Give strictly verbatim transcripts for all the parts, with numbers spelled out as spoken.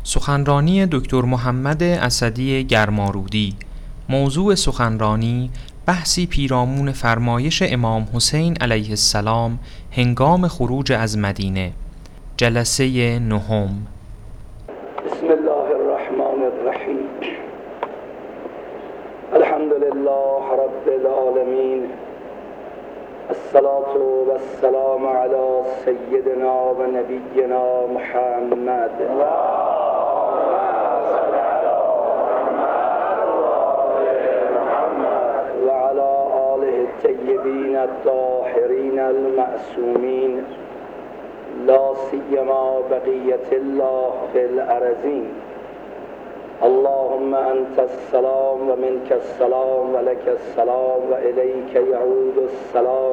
سخنرانی دکتر محمد اسدی گرمارودی. موضوع سخنرانی بحثی پیرامون فرمایش امام حسین علیه السلام هنگام خروج از مدینه. جلسه نهم. بسم الله الرحمن الرحیم. الحمد لله رب العالمین. الصلاة والسلام علی سیدنا و نبینا محمد و علی آله الطیبین الطاهرین المعصومین، لا سیما بقیة الله فی الارضین. اللهم انت السلام و منک السلام و لک السلام و الیک یعود السلام.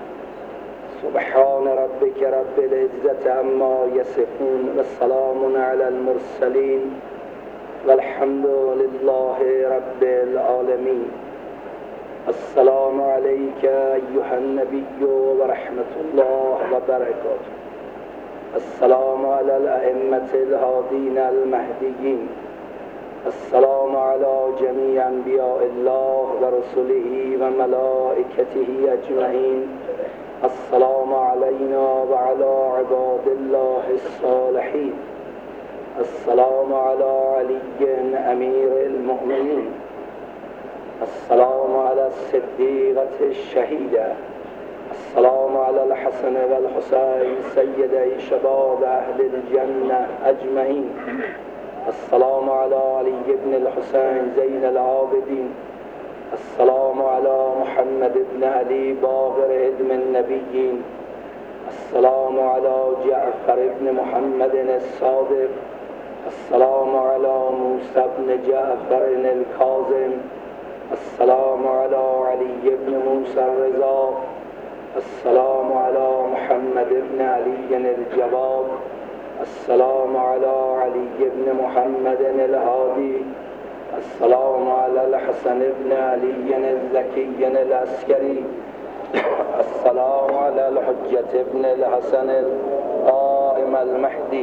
سبحان ربک رب العزة عما یصفون و سلام علی المرسلین والحمد لله رب العالمین. السلام علیک ایها النبی و رحمت الله و برکاته. السلام علی الائمة الهادین المهدیین. السلام علی جمیع انبیاء الله و رسله و ملائکته اجمعین. السلام علینا و علی عباد الله الصالحین. السلام علی علی امیر المؤمنین. السلام علی الصدیقة الشهیدة. السلام علی الحسن و الحسین سیدی شباب اهل الجنة اجمعین. السلام علی علی بن الحسین زین العابدین. السلام علی محمد بن علی باقر علم النبیین. السلام علی جعفر بن محمد الصادق. السلام علی موسی بن جعفر الکاظم. السلام علی علی بن موسی الرضا. السلام علی محمد بن علی الجواد. السلام علی علی بن محمد الهادی. السلام علی الحسن بن علی الزکی العسکری. السلام علی الحجة بن الحسن القائم المهدی.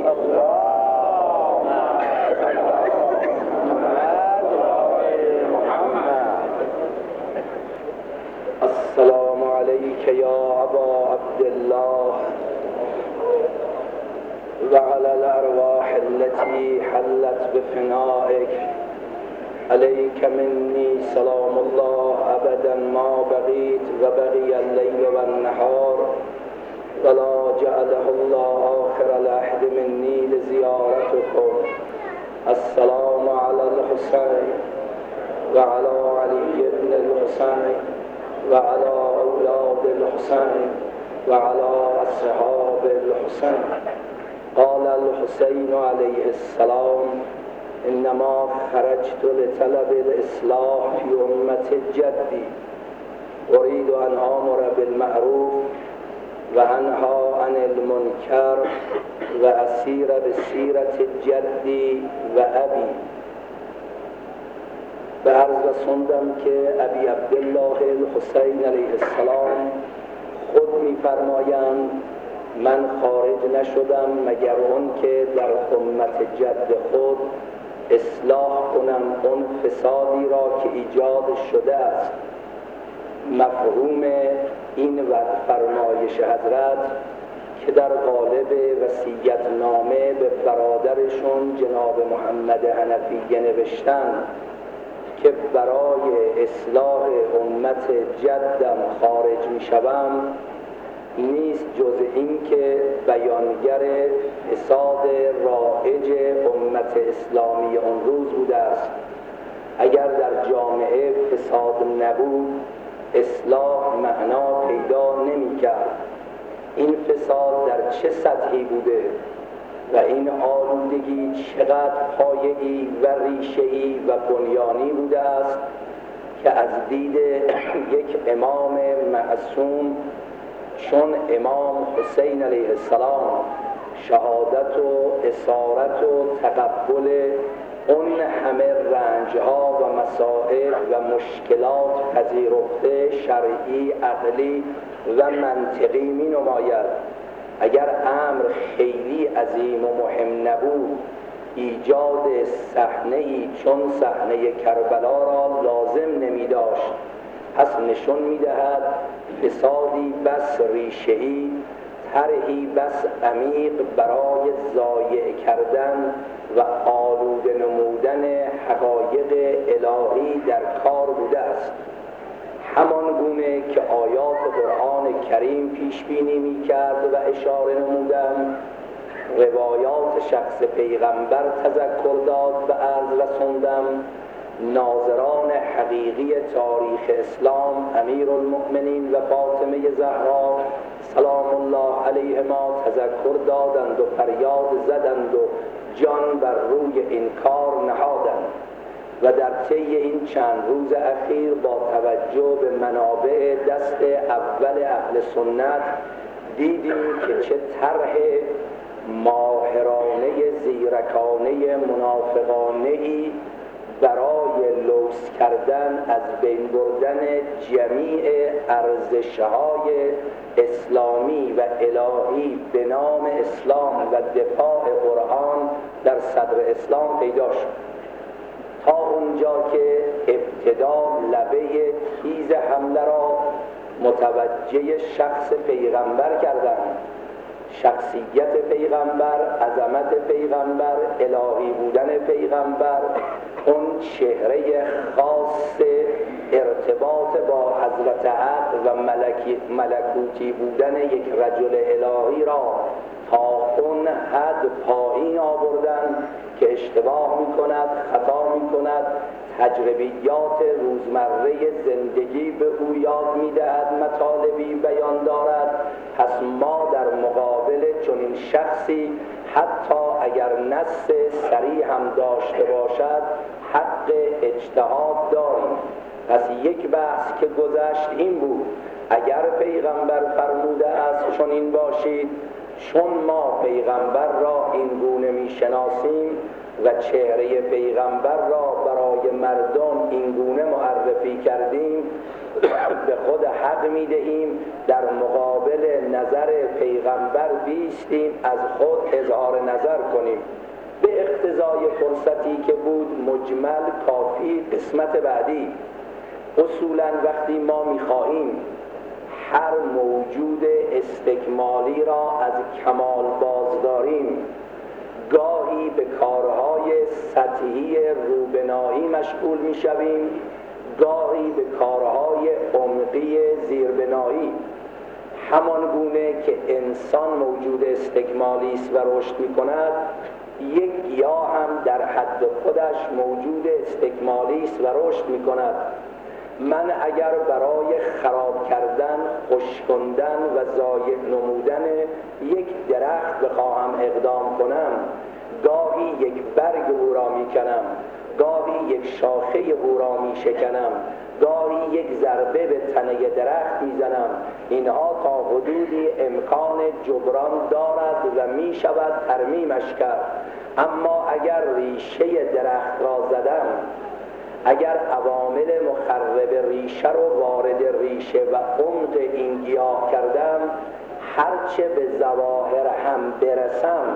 السلام علیک یا ابا عبدالله و علی الارواح التي حلت بفنائك. عليك مني سلام الله أبدا ما بقيت وبقي الليل والنهار، ولا جعله الله آخر العهد مني لزيارتكم. السلام على الحسين وعلى علي بن الحسين وعلى أولاد الحسين وعلى أصحاب الحسين. قال الحسين عليه السلام: إنما خرجت لطلب الإصلاح في أمة جدي، أريد أن آمر بالمعروف وأنهى عن المنكر وأسير بسيرة جدي وأبي. به عرض رسوندم که ابی عبدالله الحسین علیه السلام خود می‌فرمایند من خارج نشدم مگر اون که در امت جد خود اصلاح کنم اون فسادی را که ایجاد شده است. مفهوم این فرمایش حضرت که در قالب وصیت نامه به برادرشون جناب محمد حنفی نوشتن که برای اصلاح امت جدم خارج می شوم، نیست جز این که بیانگر فساد رایج امت اسلامی اون روز بوده است. اگر در جامعه فساد نبود اصلاح معنا پیدا نمی کرد. این فساد در چه سطحی بوده و این آلودگی چقدر پایه‌ای و ریشه‌ای و بنیانی بوده است که از دید یک امام معصوم چون امام حسین علیه السلام شهادت و اسارت و تقبل اون همه رنجها و مسائل و مشکلات پذیرفته شرعی، عقلی و منطقی می نماید. اگر امر خیلی عظیم و مهم نبود، ایجاد صحنه‌ای چون صحنه کربلا را لازم نمی داشت. پس نشون می دهد فسادی بس ریشه‌ای، طرحی بس عمیق برای ضایع کردن و آلوده نمودن حقایق الهی در کار بوده است. همان گونه که آیات قرآن کریم پیش بینی می کرد و اشاره نمودم، روایات شخص پیغمبر تذکر داد و عرض رسوندم، ناظران حقیقی تاریخ اسلام امیرالمؤمنین و فاطمه زهرا سلام الله علیهما تذکر دادند و فریاد زدند و جان بر روی این کار نهادند. و در طی این چند روز اخیر با توجه به منابع دست اول اهل سنت دیدیم که چه طرح ماهرانه زیرکانه منافقانه‌ای برای لوث کردن از بین بردن جمیع ارزش‌های اسلامی و الهی به نام اسلام و دفاع قرآن در صدر اسلام پیدا شد، تا اونجا که ابتدا لبه تیز حمله را متوجه شخص پیغمبر کردند. شخصیت پیغمبر، عظمت پیغمبر، الهی بودن پیغمبر، اون چهره خاص ارتباط با حضرت حق و ملکی ملکوتی بودن یک رجل الهی را تا اون حد پایین آوردن که اشتباه می کند، خطا می کند، تجربیات روزمره زندگی به او یاد می دهد، مطالبی بیان دارد. پس ما در مقابل چنین شخصی حتی اگر نص صریح هم داشته باشد حق اجتهاد داریم. پس یک بحث که گذشت این بود، اگر پیغمبر فرموده است چنین باشید، چون ما پیغمبر را این گونه می شناسیم و چهره پیغمبر را برای مردم این گونه معرفی کردیم، به خود حق می دهیم در مقابل نظر پیغمبر بیستیم، از خود اظهار نظر کنیم. به اقتضای فرصتی که بود مجمل کافی. قسمت بعدی، اصولا وقتی ما می خواهیم هر موجود استکمالی را از کمال بازداریم، گاهی به کارهای سطحی روبنایی مشغول می شویم، گاهی به کارهای عمقی زیربنایی. همان گونه که انسان موجود استکمالی است و رشد می کند، یک گیاه هم در حد خودش موجود استکمالی است و رشد می کند. من اگر برای خراب کردن، خشکاندن و ضایع نمودن یک درخت بخواهم اقدام کنم، گاهی یک برگ او را میکنم، گاهی یک شاخه او را میشکنم، گاهی یک ضربه به تنه درخت میزنم. اینها تا حدودی امکان جبران دارد و میشود ترمیمش کرد. اما اگر ریشه درخت را زدم، اگر عوامل مخرب ریشه رو وارد ریشه و عمق این گیاه کردم، هرچه به ظواهر هم برسم،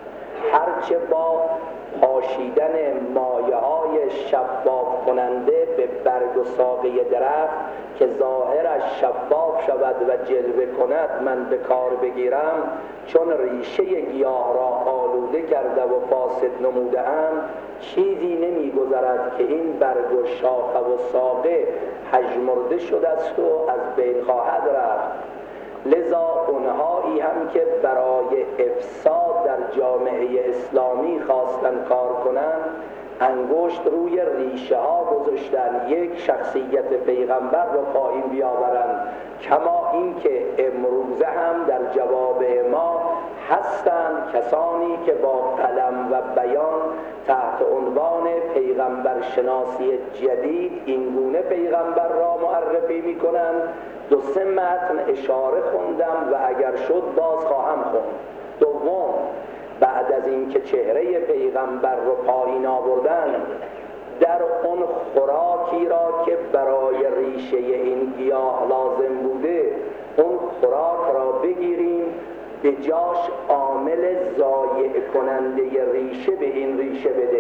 هرچه با پاشیدن مایه های شفاف کننده به برگ و ساقه درخت که ظاهرش شفاف شود و جلوه کند من به کار بگیرم، چون ریشه گیاه را آلوده کرده و فاسد نموده ام، چیزی نمی گذرد که این برگ و شاخه و ساقه پژمرده شده است و از بین خواهد رفت. لذا اونهایی هم که برای افساد در جامعه اسلامی خواستن کار کنند، انگشت روی ریشه ها گذاشتن، یک شخصیت پیغمبر رو پایین بیاورند، کما اینکه امروزه هم در جواب ما هستند کسانی که با قلم و بیان تحت عنوان پیغمبر شناسی جدید این گونه پیغمبر را معرفی می کنند. دو سه متن اشاره خوندم و اگر شد باز خواهم خوند. دوم، بعد از اینکه چهره پیغمبر رو پایین آوردن، در اون خوراکی را که برای ریشه این گیاه لازم بوده، اون خوراک را بگیریم، به جاش عامل ضایع کننده ریشه به این ریشه بده.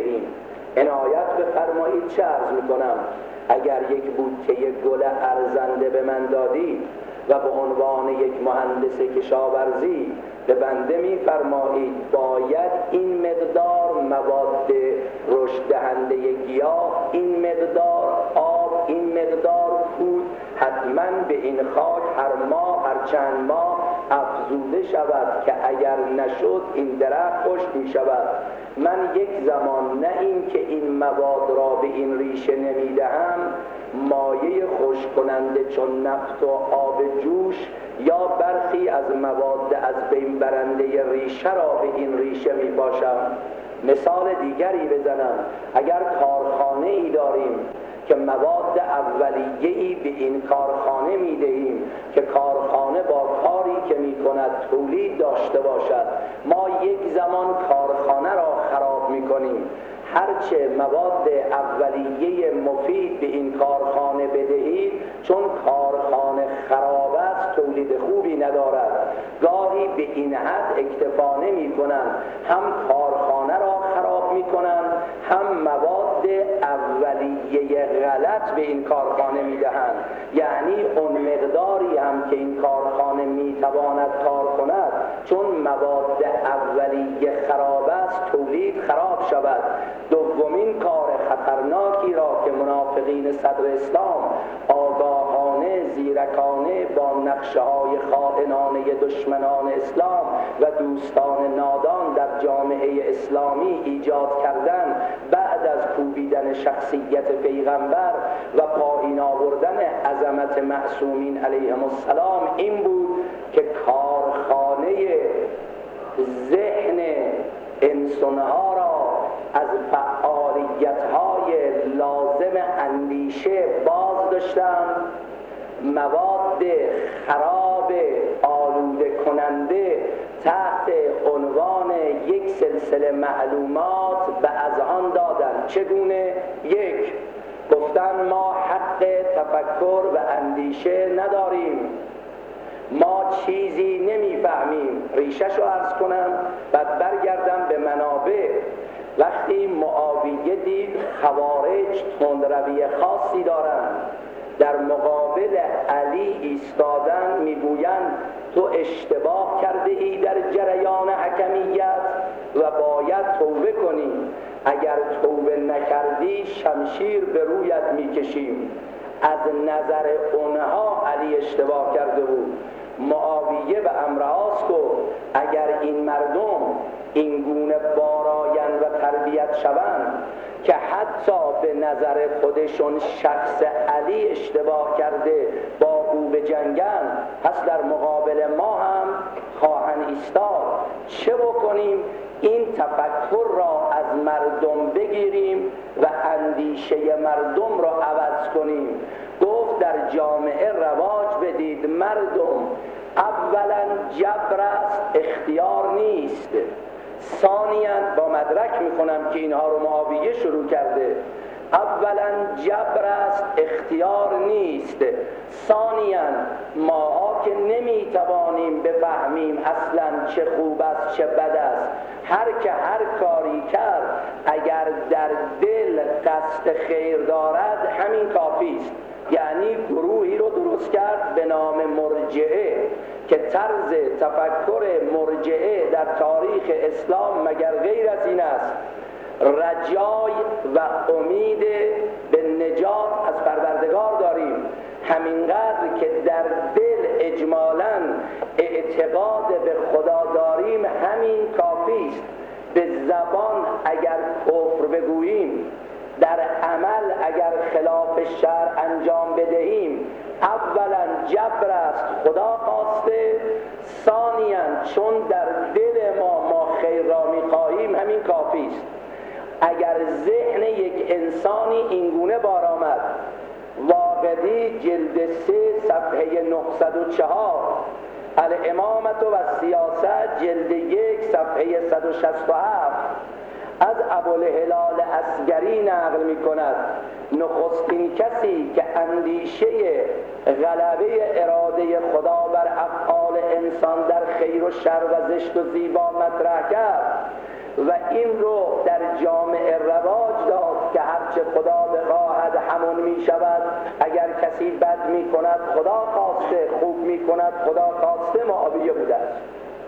دارید چه عرض میکنم؟ اگر یک بوته گل ارزنده به من دادید و به عنوان یک مهندس کشاورزی به بنده می‌فرمایید باید این مقدار مواد رشد دهنده گیاه، این مقدار آب، این مقدار کود حتما به این خاک هر ماه هر چند ماه افزوده شود که اگر نشد این درخت خشک می شود. من یک زمان نه این که این مواد را به این ریشه نمیدهم، مایه خشک کننده چون نفت و آب جوش یا برخی از مواد از بین برنده ریشه را به این ریشه می باشم. مثال دیگری بزنم، اگر کارخانه ای داریم که مواد اولیه‌ای به این کارخانه میدهیم که کارخانه با کاری که میکند تولید داشته باشد، ما یک زمان کارخانه را خراب میکنیم. هرچه مواد اولیه مفید به این کارخانه بدهید، چون کارخانه خراب است تولید خوبی ندارد. گاهی به این حد اکتفا نمی کنند، هم کارخانه را خراب می کنند، هم مواد اولیه غلط به این کارخانه می دهند. یعنی اون مقداری هم که این کارخانه می تواند کار کند، چون مواد اولیه خراب است تولید خراب شود. دومین کار خطرناکی را که منافقین صدر اسلام آگاهانه زیرکانه با نقشه های خائنانه دشمنان اسلام و دوستان نادان در جامعه اسلامی ایجاد کردند، بعد از کوبیدن شخصیت پیغمبر و پایین آوردن عظمت معصومین علیهم السلام، این بود که کارخانه ذهن انسانها را از فعالیت‌های لازم اندیشه باز داشتند. مواد خراب آلوده کننده تحت عنوان یک سلسله معلومات به اذهان دادند. چگونه؟ یک، گفتن ما حق تفکر و اندیشه نداریم، ما چیزی نمیفهمیم. ریشه‌شو عرض کنم بعد برگردم به منابع. وقتی معاویه دید خوارج تندروی خاصی دارند، در مقابل علی ایستادن میگویند تو اشتباه کرده ای در جریان حکمیت و باید توبه کنی، اگر توبه نکردی شمشیر به رویت میکشیم. از نظر اونها علی اشتباه کرده بود. معاویه به امرهاس گفت اگر این مردم این گونه بارآیند و تربیت شوند که حتی به نظر خودشون شخص علی اشتباه کرده با او بجنگن، پس در مقابل ما هم خواهند ایستاد. چه بکنیم؟ این تفکر را از مردم بگیریم و اندیشه مردم را عوض کنیم. گفت در جامعه رواج بدید مردم، اولا جبر است، اختیار نیست. ثانیاً با مدرک میکنم که اینها رو معاویه شروع کرده، اولا جبر است، اختیار نیست. ثانیاً ما که نمیتوانیم بفهمیم اصلا چه خوب است چه بد است. هر که هر کاری کرد اگر در دل قصد خیر دارد همین کافی است. یعنی گروهی رو درست کرد به نام مرجعه که طرز تفکر مرجعه در تاریخ اسلام مگر غیر از این است؟ رجای و امید به نجات از پروردگار داریم، همینقدر که در دل اجمالاً اعتقاد به خدا داریم همین کافی است. به زبان اگر کفر بگوییم، در عمل اگر خلاف شرع انجام بدهیم، اولا جبر است، خدا خواسته. ثانیاً چون در دل ما ما خیر را می‌خواهیم همین کافی است. اگر ذهن یک انسانی اینگونه بار آمد، واقدی جلد سه صفحه نهصد و چهار، الامامت و سیاست جلد یک صفحه صد و شصت و هفت از ابوالهلال اصگری نقل می کند. نخستین کسی که اندیشه غلبه اراده خدا بر افعال انسان در خیر و شر و زشت و زیبا مطرح کرد و این رو در جامعه رواج داد که هرچه خدا بخواهد همون می شود. اگر کسی بد می کند خدا خواسته، خوب می کند خدا خواسته. معاویه بوده است.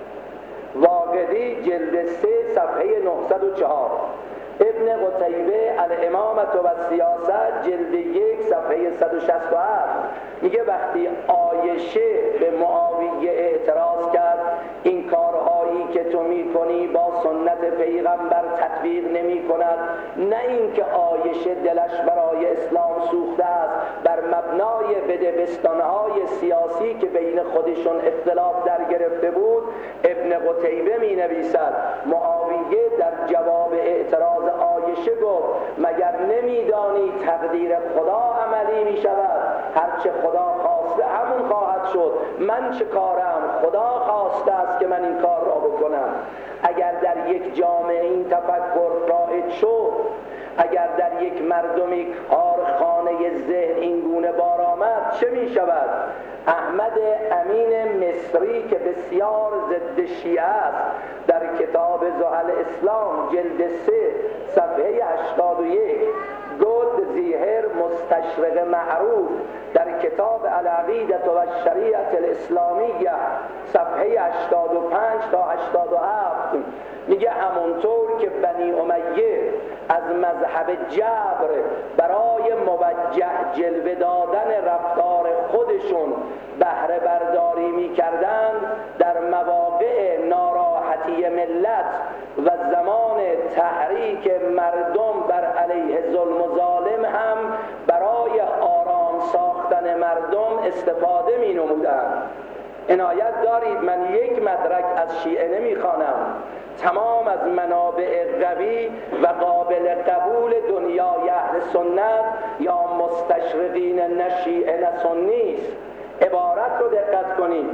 واقدی جلد سه صفحه نهصد و چهار. ابن قتیبه الامامة و سیاست جلد یک صفحه صد و شصت و هفت میگه وقتی عایشه به معاویه اعتراض کرد این کارهایی که تو میکنی با سنت پیغمبر تطبیق نمی کند، نه اینکه عایشه دلش برای اسلام سوخته است، بر مبنای بدبستانهای سیاسی که بین خودشون اختلاف در گرفته بود. ابن قتیبه می نویسد معاویه در جواب اعتراض عایشه گفت مگر نمیدانی تقدیر خدا عملی می شود؟ هرچه خدا خواسته همون خواهد شد. من چه کارم؟ خدا خواسته است که من این کار را بکنم. اگر در یک جامعه این تفکر رایج شد، اگر در یک مردمی کارخانه ذهن این گونه بار آمد، چه می شود؟ احمد امین مصری که بسیار ضد شیعه است، در کتاب زحل اسلام جلد سه صفحه هشتاد و یک، گلد زیهر مستشرق معروف در کتاب العقیدة و الشریعة الاسلامیه صفحه هشتاد و پنج تا هشتاد و هفت میگه همونطور که بنی امیه از مذهب جبر برای موجه جلوه دادن رفتار خودشون بهره برداری میکردند، در مواقع ناراحتی ملت و زمان تحریک مردم بر علیه ظلم و ظالم هم برای آرام ساختن مردم استفاده می نمودند. عنایت دارید من یک مدرک از شیعه نمی خوانم، تمام از منابع قوی و قابل قبول دنیای اهل سنت یا مستشرقین نه شیعه نه سنی است. عبارت رو دقت کنید.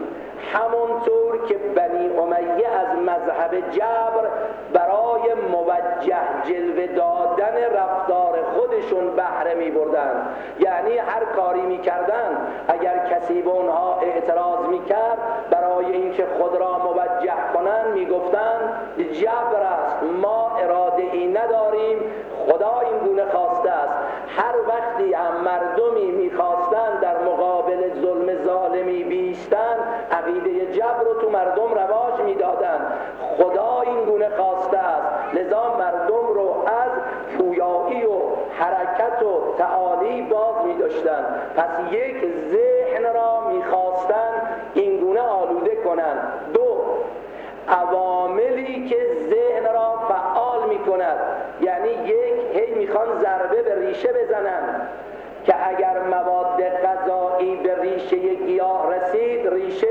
همونطور که بنی امیه از مذهب جبر برای موجه جلوه دادن رفتار خودشون بهره می بردن، یعنی هر کاری می کردن اگر کسی به اونها اعتراض می کرد برای اینکه خود را موجه کنن می گفتن جبر است، ما اراده ای نداریم، خدا این گونه خواسته است. هر وقتی هم مردمی می خواستن در مقابل ظلم ظالمی بیستن، عقیده جبر رو تو مردم رواج میدادن. خدا این گونه خواسته است، لذا مردم رو از پویایی و حرکت و تعالی باز می‌داشتن. پس یک ذهن را می‌خواستن این گونه آلوده کنند. دو، عواملی که ذهن را فعال می‌کند، یعنی یک، هی می‌خوان ضربه به ریشه بزنن که اگر مواد غذایی به ریشه گیاه رسید، ریشه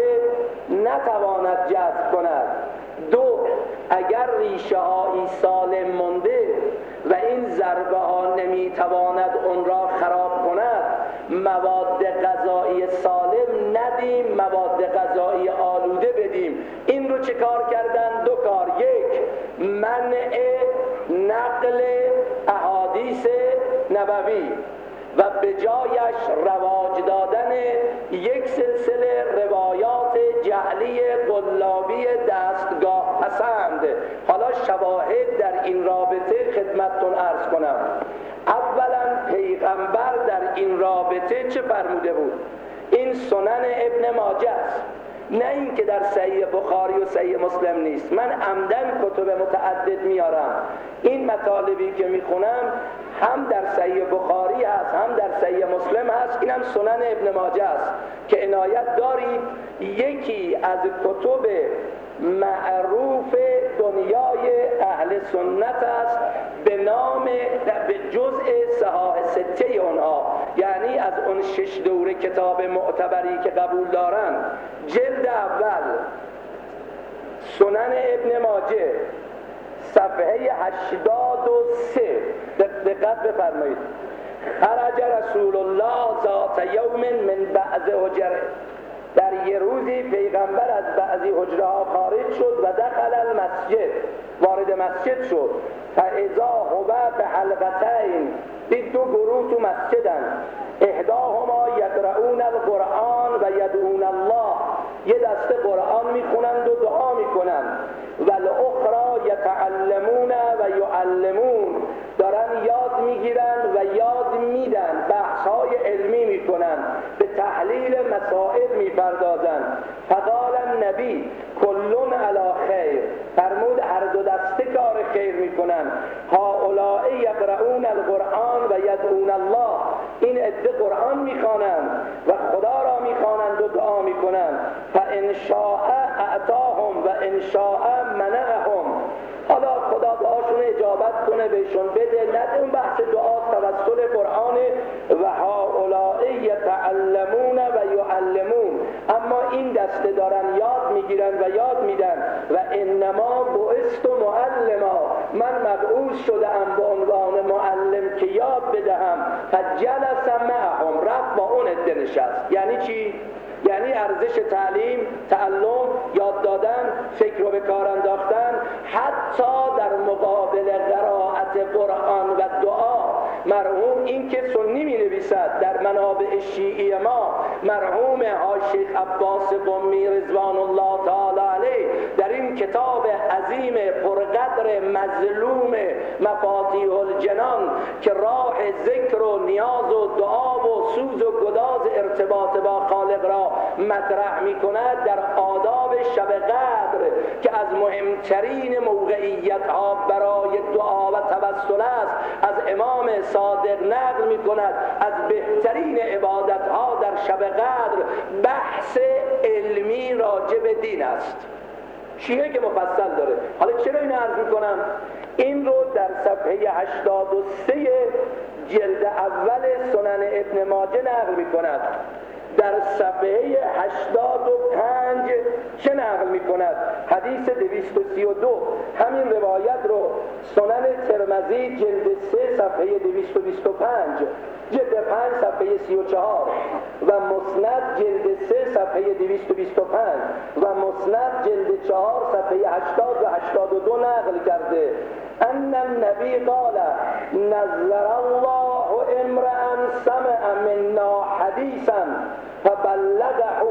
نتواند جذب کند. دو، اگر ریشه هایی سالم مانده و این ضربه ها نمیتواند اون را خراب کند، مواد غذایی سالم ندیم، مواد غذایی آلوده بدیم. این رو چه کار کردن؟ دو کار. یک، منع نقل احادیث نبوی و به جایش رواج دادن یک سلسله روایات جعلی قلابی دستگاه پسند. حالا شواهد در این رابطه خدمتتون عرض کنم. اولا پیغمبر در این رابطه چه فرموده بود؟ این سنن ابن ماجه است، نه این که در صحیح بخاری و صحیح مسلم نیست. من عمدن کتب متعدد میارم. این مطالبی که میخونم هم در صحیح بخاری هست، هم در صحیح مسلم هست. اینم سنن ابن ماجه است که عنایت دارید یکی از کتب معروف دنیای اهل سنت است به نام، به جزء صحاح سته اونها، یعنی از اون شش دوره کتاب معتبری که قبول دارن. جلد اول سنن ابن ماجه صفحه هشتاد و سه، دقت بفرمایید. خرج رسول الله ذات یوم من بعض حجره، در یه روزی پیغمبر از بعضی حجره ها خارج شد و دخل المسجد، وارد مسجد شد. فاذا هو به حلقتین، دید دو گروه تو مسجدن. احداهما یقرؤون القرآن و یدعون الله، یه دسته قرآن میخونند و دعا میکنند. و الاخرى یتعلمون و یعلمون، دارن یاد میگیرن میگیرن و یاد میدن، بحث‌های علمی میکنن، به تحلیل مسائل میپردازن. فقال النبی کلون علی خیر، فرمود هر دو دسته کار خیر میکنن. هؤلاء یقرؤون القرآن و یدعون الله، این عده قرآن میخوانند و خدا را میخوانند و دعا میکنند. فان شاء اعطاهم و ان شاء منعهم، حالا خدا دعاشون اجابت کنه بهشون بده نده، اون بحث دعا توسل قرآن. و هؤلاء یتعلمون و یعلمون، اما این دسته دارن یاد میگیرن و یاد میدن. و انما بعثت معلما، من مبعوث شدم به عنوان معلم که یاد بدهم. فجلس معهم، رفت با اون عده نشست. یعنی چی؟ یعنی ارزش تعلیم، تعلم، یاد دادن، فکر رو به کار انداختن، حتی در مقابل قرائت قرآن و دعا. مرحوم این که سنی می نویسد در منابع شیعی ما، مرحوم های شیخ عباس قمی رضوان الله تعالی علیه در این کتاب عظیم پرقدر مظلوم مفاتیح الجنان که راه ذکر و نیاز و دعا و سوز و گداز ارتباط با خالق را مطرح می کند، در آداب شب قدر که از مهمترین موقعیت ها برای دعا و توسل است، از امام صادق نقل می کند از بهترین عبادت ها در شب قدر بحث علمی راجع به دین است. شیعه که مفصل داره. حالا چرا این عرض می کنم؟ این رو در صفحه هشتاد و سه جلد اول سنن ابن ماجه نقل می کند. در صفحه هشتاد و پنج چه نقل می کند؟ حدیث دویست و سی و دو، همین روایت رو سنن ترمذی جلد سه صفحه دویست و بیست و پنج، جلد پنج صفحه سی و چهار و مسند جلد سه صفحه دویست و بیست و پنج و مسند جلد چهار صفحه هشتاد و هشتاد و دو نقل کرده. ان النبی قال نظر الله امرأ سمع منا حدیثا فبلغه،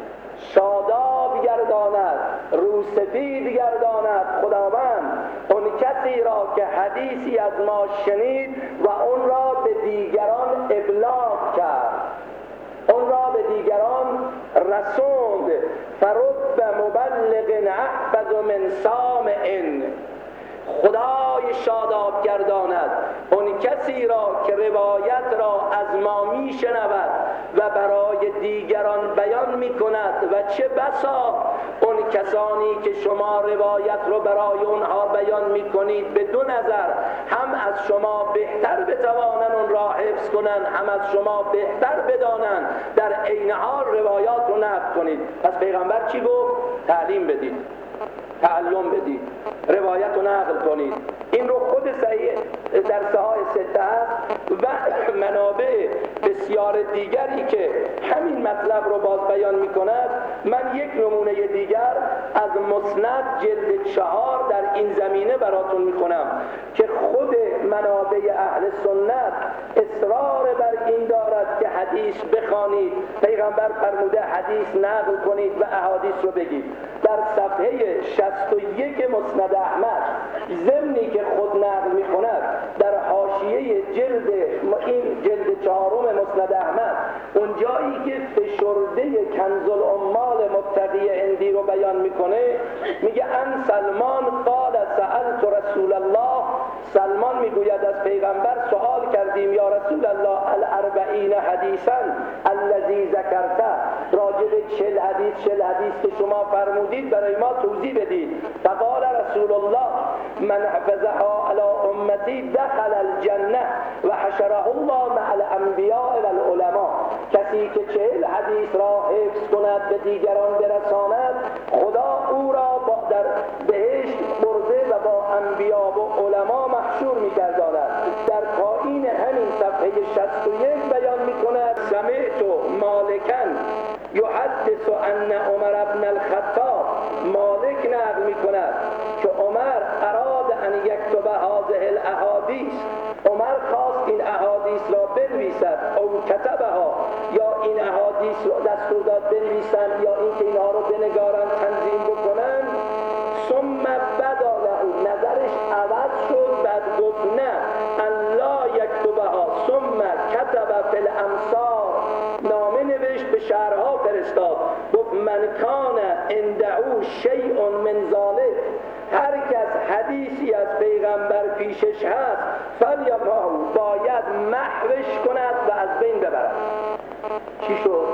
شاداب گرداند، روسفید گرداند خداوند اون کسی را که حدیثی از ما شنید و اون را به دیگران ابلاغ کرد، اون را به دیگران رسوند. فرب مبلغ احفظ من سامع، خدای شاداب گرداند اون کسی را که روایت را از ما می شنود و برای دیگران بیان می کند. و چه بسا اون کسانی که شما روایت رو برای اونها بیان می کنید به دو نظر، هم از شما بهتر بتوانن اون را حفظ کنن، هم از شما بهتر بدانن، در عین حال روایات رو نقل کنید. پس پیغمبر چی گفت؟ تعلیم بدید، تعلم بدید، روایت رو نقل کنید. این رو خود صحیح در صحاح سته هست و منابع بسیار دیگری که همین مطلب رو باز بیان می کند. من یک نمونه دیگر از مسند جلد چهار در این زمینه براتون می کنم که خود منابع اهل سنت اصرار بر این دارد که حدیث بخوانید، پیغمبر فرموده حدیث نقل کنید و احادیث رو بگید. در صفحه شصت و یک مسند احمد، ضمنی که خود نقل می کند در حاشیه جلد این جلد چهارم مسند احمد، اون جایی که فشرده کنز العمال متقی هندی رو بیان میکنه، میگه ان سلمان قال سألت رسول الله، سلمان میگوید از پیغمبر سوال کردیم یا رسول الله الاربعین حدیثا الذی ذکرته، راجع به چهل حدیث چهل حدیث که شما فرمودید برای ما توضیح بدید. فقال رسول الله من حفظها علی امتی دخل الجنه و حشره الله مع الانبیاء و العلماء، کسی که چهل حدیث را حفظ کند به دیگران برساند، خدا او را با در بهشت برده و با انبیا و علما محشور می‌گرداند. در پایین همین صفحه شصت و یک بیان می‌کند سمعت مالکا یحدث ان عمر بن الخطاب، مالک نقل می‌کند که عمر اراد ان یکتب هذه الاحادیث، عمر خواست این احادیث را بنویسد، او کتبها، یا این احادیث را دستور داد بنویسند یا اینکه اینها رو بنگارن تنظیم بکنن. ثم بدا له، نظرش عوض شد، بعد گفت نه، ان لا یکتب فرستاد، گفت من کان عنده شیء من ذلک، هر کس حدیثی از پیغمبر پیشش هست فلیمحو، باید محوش کند و از بین ببرد. چی شد؟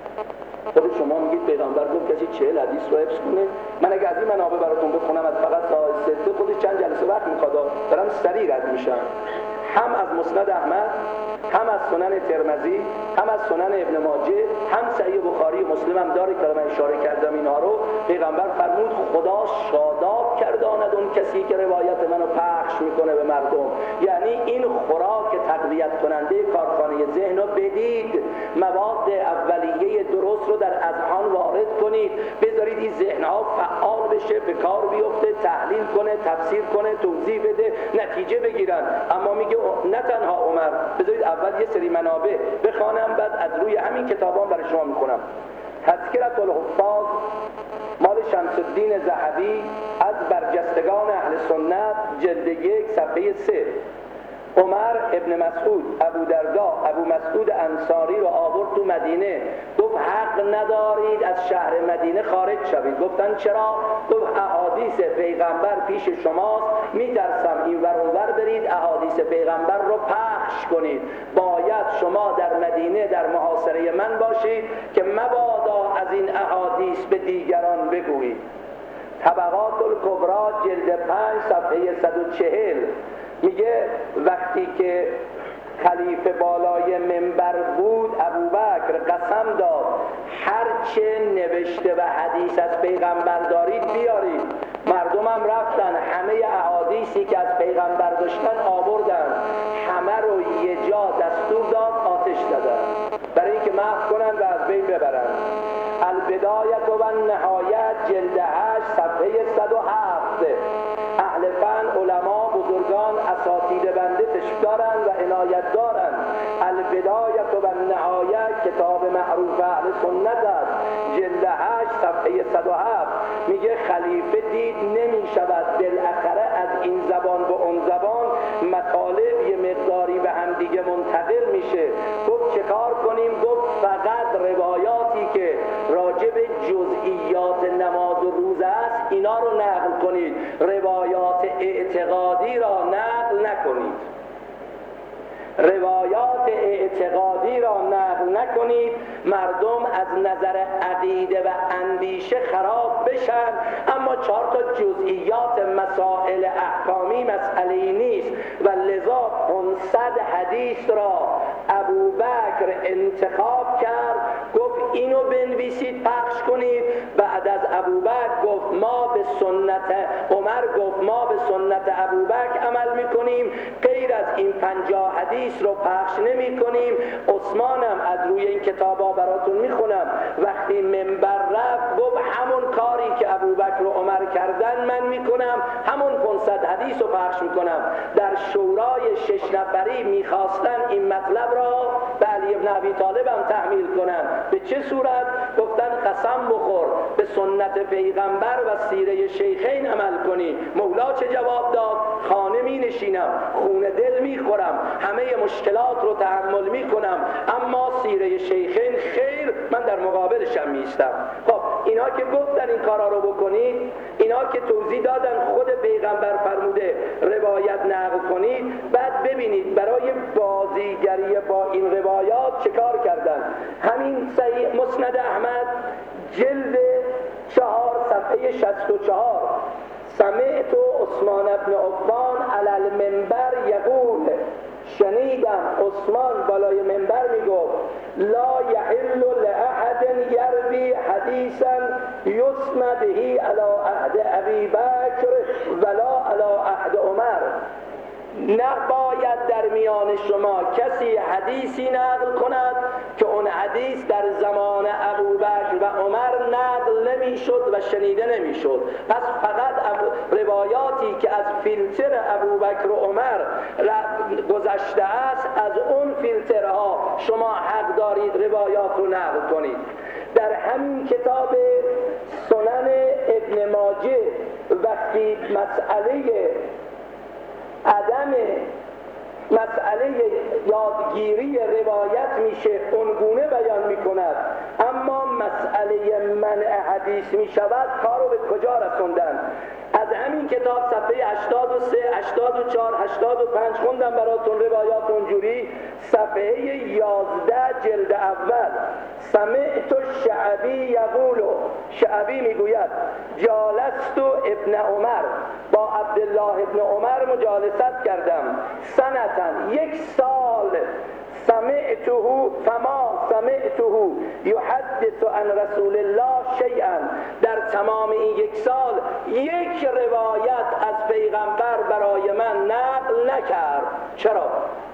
خود شما میگید پیغمبر گفت کسی چهل حدیث رو حفظ کنه. من اگه از این منابع براتون بخونم از فقط صحاح سته خودش چند جلسه وقت میخواد، دارم سریع رد میشم. هم از مسند احمد، هم از سنن ترمذی، هم از سنن ابن ماجه، هم صحیح بخاری و مسلم هم داره که من اشاره کردم اینها رو. پیغمبر فرمود خدا شاداب کرداند اون کسی که روایت منو پخش میکنه به مردم. یعنی این خوراک تقویت کننده کارخانه ذهن رو بدید، مواد اولیه درست رو در اذهان وارد کنید، بذارید این ذهنها فعال بشه، به کار بیفته، تحلیل کنه، تفسیر کنه، توضیح بده، نتیجه بگیرن. اما میگه نه تنها عمر، بذارید اول یه سری منابع بخوانم، بعد از روی همین کتابان برای شما میکنم. تذکرة الحفاظ مال شمس الدین ذهبی از برجستگان اهل سنت، جلد یک صفحه سه. عمر ابن مسعود ابو دردا ابو مسعود انصاری رو آورد تو مدینه، گفت حق ندارید از شهر مدینه خارج شوید. گفتن چرا؟ گفت احادیث پیغمبر پیش شماست، میترسم این ور اون ور برید احادیث پیغمبر رو پخش کنید. باید شما در مدینه در محاصره من باشید که مبادا از این احادیث به دیگران بگویید. طبقات الکبری جلد پنج صفحه صد و چهل میگه وقتی که خلیفه بالای منبر بود ابوبکر قسم داد هرچه نوشته و حدیث از پیغمبر دارید بیارید. مردم هم رفتن همه احادیثی که از پیغمبر داشتن آوردن، همه رو یه جا دستور داد آتش زدن برای اینکه محو کنن و از بین ببرن. البدایه و النهایه جلد هشت صفحه صد و هفت. اهل فن، علما، بزرگان، اساتید بنده تشریف دارن و عنایت دارن. البدایه و النهایه کتاب معروف اهل سنت است، جلد هشت صفحه صد و هفت. میگه خلیفه دید نمی شود بالاخره از این زبان به اون زبان مطالب یه مقداری به هم دیگه منتقل میشه. گفت چه کار کنیم؟ گفت فقط روایاتی که راجع به جزئیات نماز و روزه است اینا رو نقل کنید، روایات اعتقادی را نقل نکنید. روایات اعتقادی را نقل نکنید، مردم از نظر عقیده و اندیشه خراب بشن. اما چهار تا جزئیات مسائل احکامی مسئله نیست و لذا پانصد حدیث را ابوبکر انتخاب کرد، گفت اینو بنویسید پخش کنید. بعد از ابوبکر گفت ما به سنت عمر گفت ما به سنت ابوبکر عمل میکنیم، غیر از این پنجاه حدیث رو پخش نمی کنیم. عثمانم از روی این کتابا براتون میخونم، وقتی منبر رفت گفت همون کاری که ابوبکر و عمر کردن من میکنم، همون پانصد حدیث رو پخش میکنم. در شورای شش نفری میخواستن این مطلب را به علی ابن ابی طالب هم تحمیل کنن. به چه صورت؟ گفتن قسم بخور به سنت پیغمبر و سیره شیخین عمل کنی. مولا چه جواب داد؟ خانه می نشینم، خون دل می خورم، همه مشکلات رو تحمل می کنم، اما سیره شیخین خیر، من در مقابلشم می ایستم. خب اینا که گفتن این کارا رو بکنید، اینا که توضیح دادن خود پیغمبر فرموده روایت نقل کنید، بعد ببینید برای بازیگری با این روایات چه کار کردن. همین صحیح مسند احمد جلد چهار صفحه شصت و چهار. سمعت عثمان بن عفان علی المنبر یقول، شنیدم عثمان بالای منبر میگفت لا یحل لاحد یروی حدیثا یسند به علی عهد ابی بکر ولا علی عهد عمر. نباید در میان شما کسی حدیثی نقل کند که اون حدیث در زمان ابوبکر و عمر نقل نمیشد و شنیده نمیشد. پس فقط روایاتی که از فیلتر ابوبکر و عمر گذشته است، از اون فیلترها شما حق دارید روایات رو نقل کنید. در همین کتاب سنن ابن ماجه وقتی مسئله عدم مسئله یادگیری روایت میشه اونگونه بیان میکند، اما مسئله منع حدیث میشود کارو به کجا رسوندن؟ از همین کتاب صفحه هشتاد و سه، هشتاد و چهار، هشتاد و پنج خوندم براتون روایات اونجوری. صفحه یازده جلد اول سمعت الشعبی یقول، شعبی میگوید جالست ابن عمر، با عبدالله ابن عمر مجالست کردم، سنتن یک سال، سمعته فما سمعته یحدث عن رسول الله شیئا، در تمام این یک سال یک روایت از پیغمبر برای من نقل نکرد. چرا؟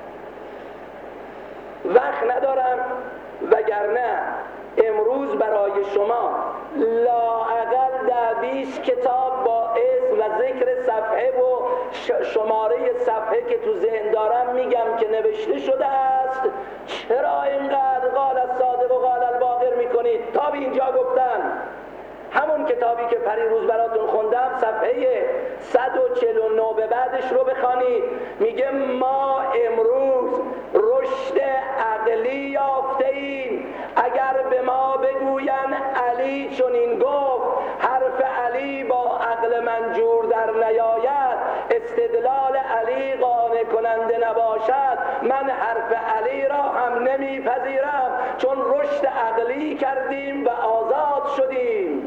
وقت ندارم، وگرنه امروز برای شما لااقل ده بیست کتاب با اسم و ذکر صفحه و شماره صفحه که تو ذهن دارم میگم که نوشته شده است. چرا اینقدر قال الصادق و قال الباقر میکنید؟ تا به اینجا گفتن. همون کتابی که پریروز براتون خوندم صفحه صد و چهل و نه به بعدش رو بخوانید، میگه ما امروز رشد عقلی یافته ایم. اگر به ما بگوین علی چنین گفت، حرف علی با عقل منجور در نیاید، استدلال علی قانع کننده نباشد، من حرف علی را هم نمیپذیرم، چون رشد عقلی کردیم و آزاد شدیم.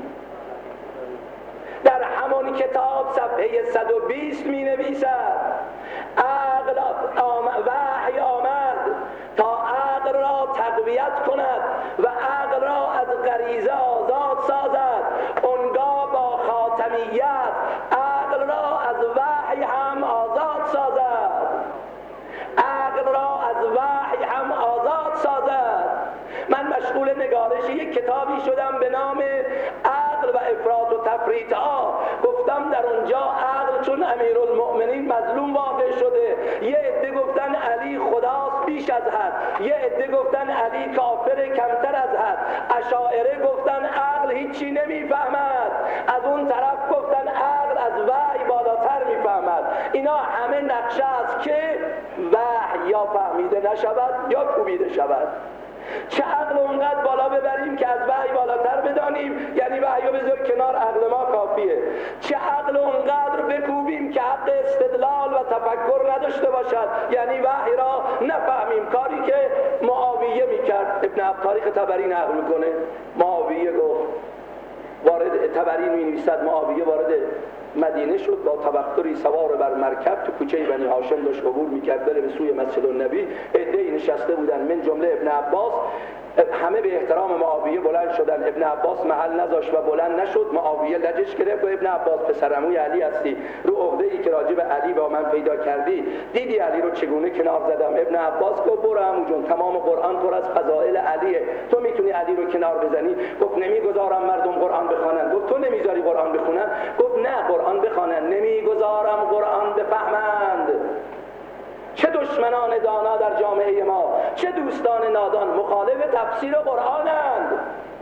در همون کتاب صفحه صد و بیست می نویسد عقل وحی آمد تا عقل را تقویت کند و عقل را از غریزه آزاد سازد. اونگاه با خاتمیت عقل را از وحی هم آزاد سازد، عقل را از وحی هم آزاد سازد. من مشغول نگارش یک کتابی شدم به نام عقل و افراط و تفریط ها. گفتم در اونجا عقل چون امیرالمؤمنین مظلوم واقع شده، یه عده گفتن علی خداست بیش از حد، یه عده گفتن علی کافر کمتر از حد، اشاعره گفتن عقل هیچی نمیفهمد، از اون طرف گفتن عقل از وحی بالاتر میفهمد. اینا همه نقشه است که وحی یا فهمیده نشود یا کوبیده شود. چه عقل اونقدر بالا ببریم که از وحی بالاتر بدانیم، یعنی وحی رو بذار کنار، عقل ما کافیه. چه عقل اونقدر بکوبیم که حق استدلال و تفکر نداشته باشد، یعنی وحی را نفهمیم. کاری که معاویه میکرد. ابن عبدالتاریخ طبری نقل میکنه، معاویه گفت، وارد طبری مینویسد معاویه وارد مدینه شد، با تبختری سوار بر مرکب تو کوچه بنی هاشم داشت عبور میکرد بره به سوی مسجد النبی. عده‌ای نشسته بودن من جمله ابن عباس، همه به احترام معاویه بلند شدن. ابن عباس محل نذاشت و بلند نشد. معاویه لجش گرفت و ابن عباس پسرعموی علی هستی، رو عقده‌ای که راجع به علی با من پیدا کردی، دیدی علی رو چگونه کنار زدم؟ ابن عباس گفت برو عمو جون، تمام قرآن پر از فضائل علیه، تو میتونی علی رو کنار بزنی؟ گفت نمیگذارم مردم قرآن بخوانن. گفت تو نمیذاری قرآن بخونن؟ گفت نه قرآن بخوانن، نمیگذارم قرآن بفهمند. چه دشمنان دانا در جامعه ما، چه دوستان نادان مخالف تفسیر قرآنند.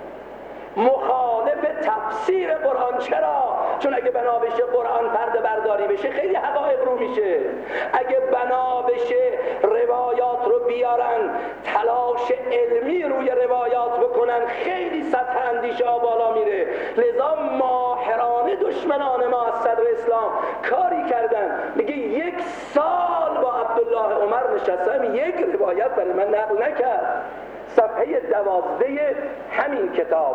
مخالف تفسیر قرآن. چرا؟ چون اگه بنا بشه قرآن پرده برداری بشه خیلی حقایق رو میشه. اگه بنا بشه روایات رو بیارن، تلاش علمی روی روایات بکنن، خیلی سطح اندیشه ها بالا میره. لذا ماهرانه دشمنان ما از صدر اسلام کاری کردن، میگه یک سال با عبدالله عمر نشستم، یک روایت برای من نقل نکرد. صفحه دوازده همین کتاب.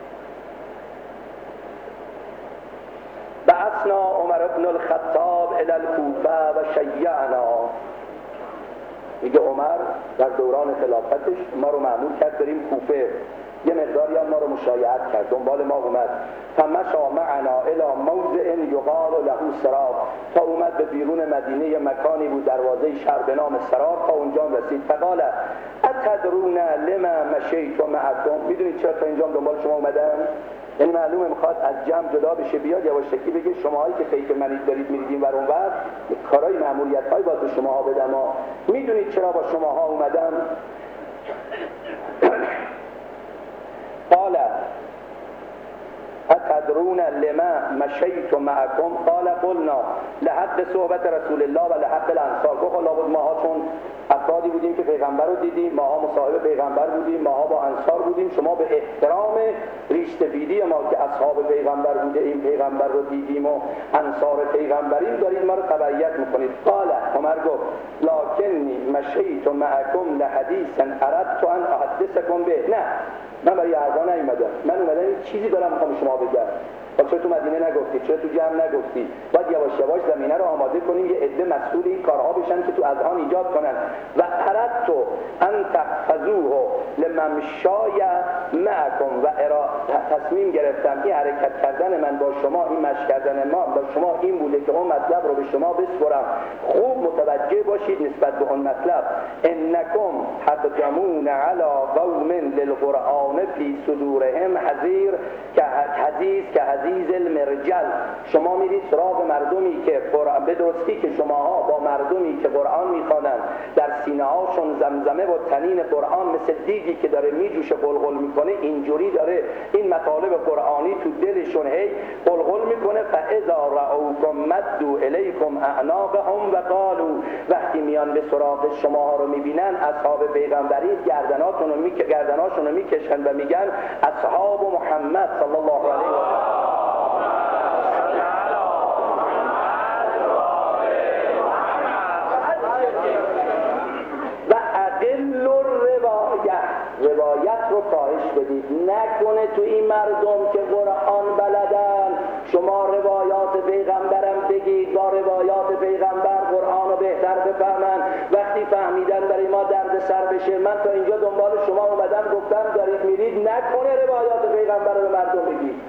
بعثنا عمر بن الخطاب الى الكوفه و شیعنا. میگه عمر در دوران خلافتش ما رو مأمور کرد بریم کوفه، یه مقداری هم ما رو مشایعت کرد، دنبال ما اومد. فمشا معنا الى موضع یقال له سراب، تا اومد به بیرون مدینه، یه مکانی بود دروازه شهر به نام سراب، تا اونجا رسید. فقال اتدرون لما مشیت معكم، میدونید چرا تا اینجا دنبال شما اومدم؟ یعنی معلومه میخواد از جمع جدا بشه، بیاد یواشکی بگه شماهایی که پیک منید دارید میریدین ور اونور، کارهای مأموریت‌های باید به شماها بدم. ها میدونید چرا با شماها اومدم؟ قال اتدرون لما مشیت معکم قال قلنا لحق صحبت رسول الله و لحق الانصار. گفت لابد ماها چون افرادی بودیم که پیغمبر رو دیدیم، ماها مصاحب پیغمبر بودیم، ماها با انصار بودیم، شما به احترام ریش‌سفیدی ما که اصحاب پیغمبر بوده این پیغمبر رو دیدیم و انصار پیغمبریم دارید ما رو تبعیت میکنید. قال عمر گفت لکنی مشیت معکم لحدیثا اردت ان احدثکم به. نه من برای حرفا نیومدم، من اومدم این چیزی دارم میخوام شما بگم. چرا تو مدینه نگفتی؟ چرا تو جمع نگفتی؟ باید یواش یواش زمینه رو آماده کنیم یه عده مسئول این کارها بشن که تو اذهان ایجاد کنن. و اردت ان تحفظوه لممشای معکم و تصمیم گرفتم این حرکت کردن من با شما، این مشی کردن ما با شما این بوده که اون مطلب رو به شما بسپرم. خوب متوجه باشید نسبت به اون مطلب. انکم تقدمون علی قوم للقرآن فی صدورهم حذیر که حدیث که عزیز المرجل. شما میرید سراغ مردمی که قرآن به درستی که شماها با مردمی که قرآن میخوانند در سینه هاشون زمزمه و تنین قرآن مثل دیگی که داره میجوشه قلقل میکنه، اینجوری داره این مطالب قرآنی تو دلشون هی قلقل میکنه. فاذا رأوکم مدوا الیکم اعناقهم و قالوا، وقتی میان به سراغ شماها رو میبینن اصحاب پیغمبری گردناتون رو می گردناشون رو میکشن و میگن اصحاب محمد صلی الله علیه و آله. روایت رو کاهش بدید. نکنه تو این مردم که قرآن بلدن شما روایات پیغمبرم بگید، با روایات پیغمبر قرآن رو بهتر بفهمن. وقتی فهمیدن برای ما درد سر بشه. من تا اینجا دنبال شما اومدم گفتم دارید میرید نکنه روایات پیغمبر رو به مردم بگید.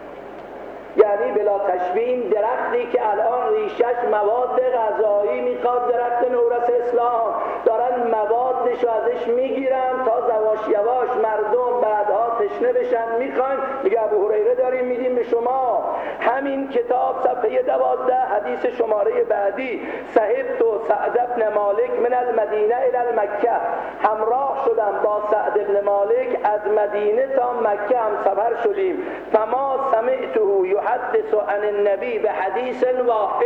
یعنی بلا تشبیه این درختی که الان ریشش مواد غذایی میخواد، درخت نورس اسلام، دارن موادش رو ازش میگیرن تا یواش یواش مردم بعدها تشنه بشن میخواین. میگه ابو هریره داریم میدیم به شما. همین کتاب صفحه دوازده حدیث شماره بعدی، صحبت و سعد بن مالک من المدینه الی المکه، همراه شدم با سعد بن مالک از مدینه تا مکه هم سفر شدیم. فما سمعته یحدث عن النبی به حدیث واحد،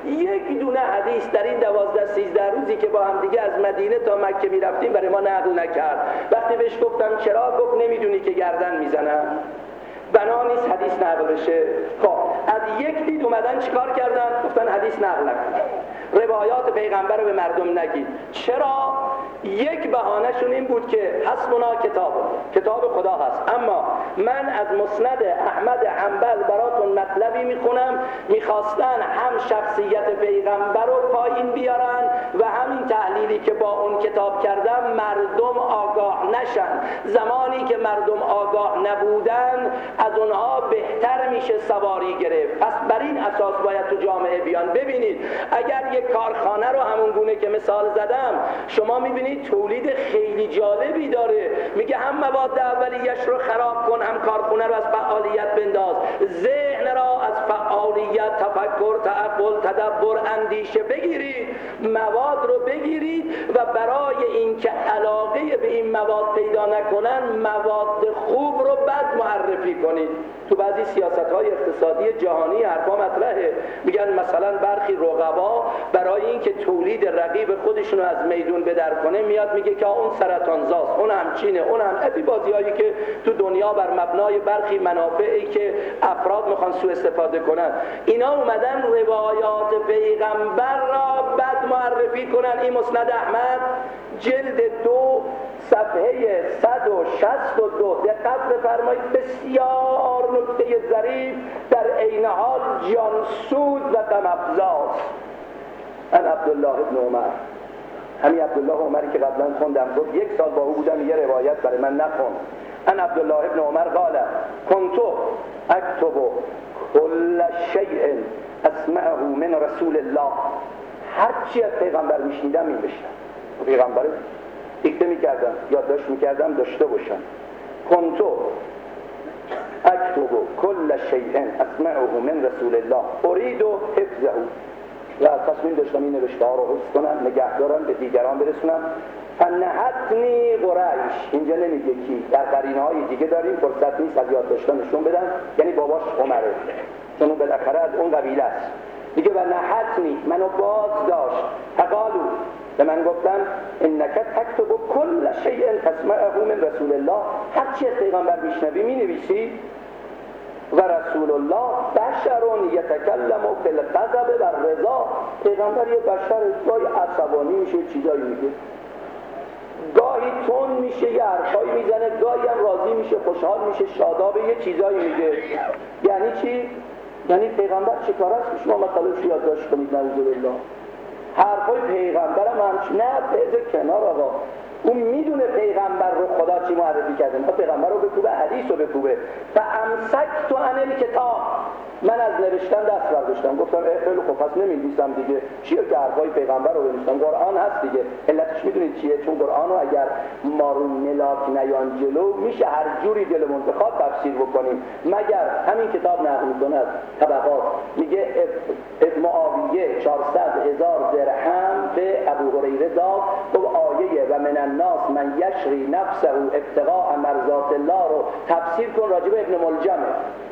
یک دونه حدیث در این دوازده سیزده روزی که با هم دیگه از مدینه تا مکه میرفتیم برای ما نقل نکرد. وقتی بهش گفتم چرا، گفت نمیدونی که گردن میزنن، بنا نیست حدیث نقل بشه. خب از یک دید اومدن چیکار کردن؟ گفتن حدیث نقل نکن، روایات پیغمبر رو به مردم نگید. چرا؟ یک بهانه‌شون این بود که حسبنا کتاب، کتاب خدا هست. اما من از مسند احمد حنبل براتون مطلبی میخونم، میخواستن هم شخصیت پیغمبر رو پایین بیارن و همین تحلیلی که با اون کتاب کردم مردم آگاه نشن. زمانی که مردم آگاه نبودن از اونها بهتر میشه سواری گرفت. پس بر این اساس باید تو جامعه بیان. ببینید اگر یک کارخانه رو همون گونه که مثال زدم شما میبینید تولید خیلی جالبی داره، میگه هم مواد اولیه‌اش رو خراب کن، هم کارخونه رو از فعالیت بنداز، ذهن را از فعالیت، تفکر، تعقل، تدبر، اندیشه بگیرید، مواد رو بگیرید و برای اینکه علاقه به این مواد پیدا نکنن مواد خوب رو بد معرفی کنید. تو بعضی سیاست‌های اقتصادی جهانی حرفا مطرحه، میگن مثلا برخی رقبا برای اینکه تولید رقیب خودشون رو از میدون بدر کنه میاد میگه که اون سرطانزاست، اون همچینه، اون هم ابی بازیایی که تو دنیا بر مبنای برخی منافعی که افراد میخوان سوء استفاده کنن. اینا اومدن روایات پیغمبر را بد معرفی کنن. این مسند احمد جلد دو صفحه صد و شصت و دو، دقت بفرمایید، بسیار نکته ظریف در عین حال جانسوز و غم‌افزاست. ان عبدالله ابن عمر، همین عبدالله عمری که قبلا خوندم، گفت یک سال با او بودم یه روایت برای من نخوند. ان عبدالله ابن عمر قال كنت اكتب كل شيء اسمعه من رسول الله، هرچی از پیغمبر میشنیدم می‌نوشتم. پیغمبر دیکته میکردم، یادداشت میکردم داشته باشم. کنتو اکتب کل شیء اسمعه من رسول الله ارید حفظه، و تصمیم داشتم این نوشته ها رو حفظ کنم، نگه دارم، به دیگران برسونم. فنهتنی قریش. اینجا نمیگه کی، در قرینه‌های دیگه داریم، فرصت نیست از یاد داشتن نشون بدن، یعنی باباش عمره چون اون بالاخره از اون قبیله است. میگه و نهتنی، منو باز داشت. فقالو، به من گفتن انک تکتب کل شیء تسمعه من رسول الله، هر چی از پیغمبر میشنوی مینویسی. و رسول الله بشر یتکلم فی الغضب و الرضا، پیغمبر یه بشر، گاهی عصبانی میشه چیزایی میگه، گاهی تون میشه یه حرفایی میزنه، گاهی هم راضی میشه، خوشحال میشه، شادابه، یه چیزایی میگه. یعنی چی؟ یعنی پیغمبر چه کار است؟ شما مطالبش یادداشت کنید. نعوذ بالله. حرفای پیغمبر هم همچ نه بذار کنار آقا، اون میدونه پیغمبر رو خدا چی معرفی کرده، ما پیغمبر رو بکوبه، حدیث رو بکوبه. فامسکت عن الکتاب، من از نوشتن دست برداشتم، گفتم خیلی خوب پس نمی‌نویسم دیگه، چیه که حرفای پیغمبر رو بنویسم، قرآن هست دیگه. علتش میدونید چیه؟ چون قرآن رو اگر ما رو ملاک نیان جلو، میشه هر جوری دلمون بخواد تفسیر بکنیم، مگر همین کتاب نقل میکنه از طبقات، میگه ابن معاویه چهارصد هزار درهم به ابو هریره داد، گفت آیه و من الناس من یشری نفسه ابتغاء مرضات الله رو تفسیر کن، راجع به ابن ملجمه.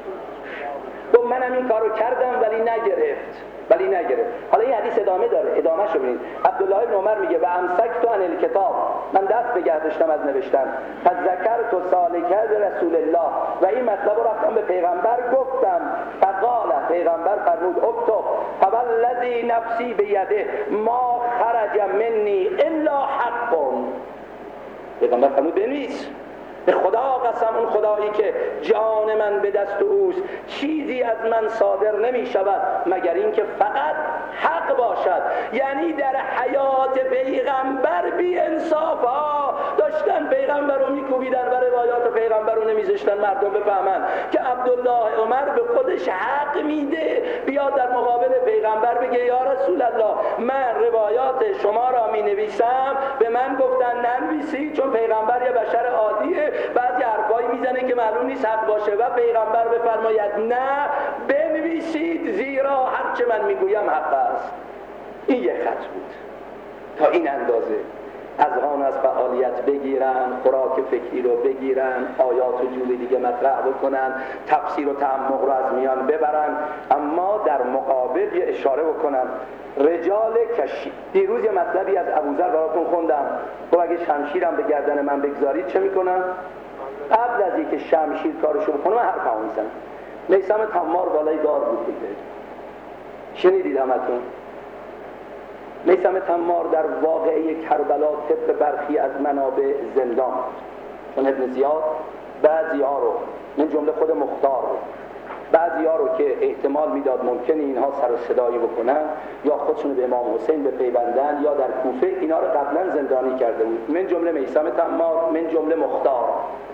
گفت منم این کارو کردم ولی نگرفت ولی نگرفت حالا این حدیث ادامه داره، ادامه شو ببینید. عبدالله ابن عمر میگه و امسکت عن الکتاب، من دست نگه داشتم از نوشتن. فذکرت سالکه رسول الله، و این مطلب رو رفتم به پیغمبر گفتم. فقال، پیغمبر فرمود اکتب فوالذی نفسی بیده ما خرج منی الا حق. پیغمبر فرمود بنویس، به خدا قسم، اون خدایی که جان من به دست اوست، چیزی از من صادر نمی شود مگر اینکه فقط حق باشد. یعنی در حیات پیغمبر بی انصاف ها داشتن پیغمبر رو میکوبیدن و روایات پیغمبر رو نمیذاشتن مردم بفهمن که عبدالله عمر به خودش حق میده، بیاد در مقابل پیغمبر بگه یا رسول الله من روایات شما را می نویسم، به من گفتن ننویسی چون پیغمبر یه بشر عادیه، بعضی حرفایی میزنه که معلوم نیست حق باشه، و پیغمبر بفرماید نه بنویسید زیرا هر چه من میگویم حق است. این یه خط بود. تا این اندازه اذهان از فعالیت بگیرن، خوراک فکری رو بگیرن، آیات و جور دیگه مطرح بکنن، تفسیر و تعمق رو از میان ببرن، اما در مقابل یه اشاره بکنن. رجال کشی. دیروز یه مطلبی از ابوذر براتون خوندم، و اگه شمشیرم به گردن من بگذارید چه میکنم؟ قبل از اینکه شمشیر کارشو بکنه من حرفمو میزنم. میثم تمار بالای دار بود دیگه، شنیدید همتون؟ میثم تمار در واقعه کربلا طبق برخی از منابع زندان، چون ابن زیاد بعضی ها رو، من جمله خود مختار رو، بعضی ها رو که احتمال میداد ممکنه اینها سر و صدایی بکنن یا خودشون به امام حسین بپیوندن یا در کوفه، اینا رو قبلا زندانی کرده بود. من جمله میثم تمار، من جمله مختار.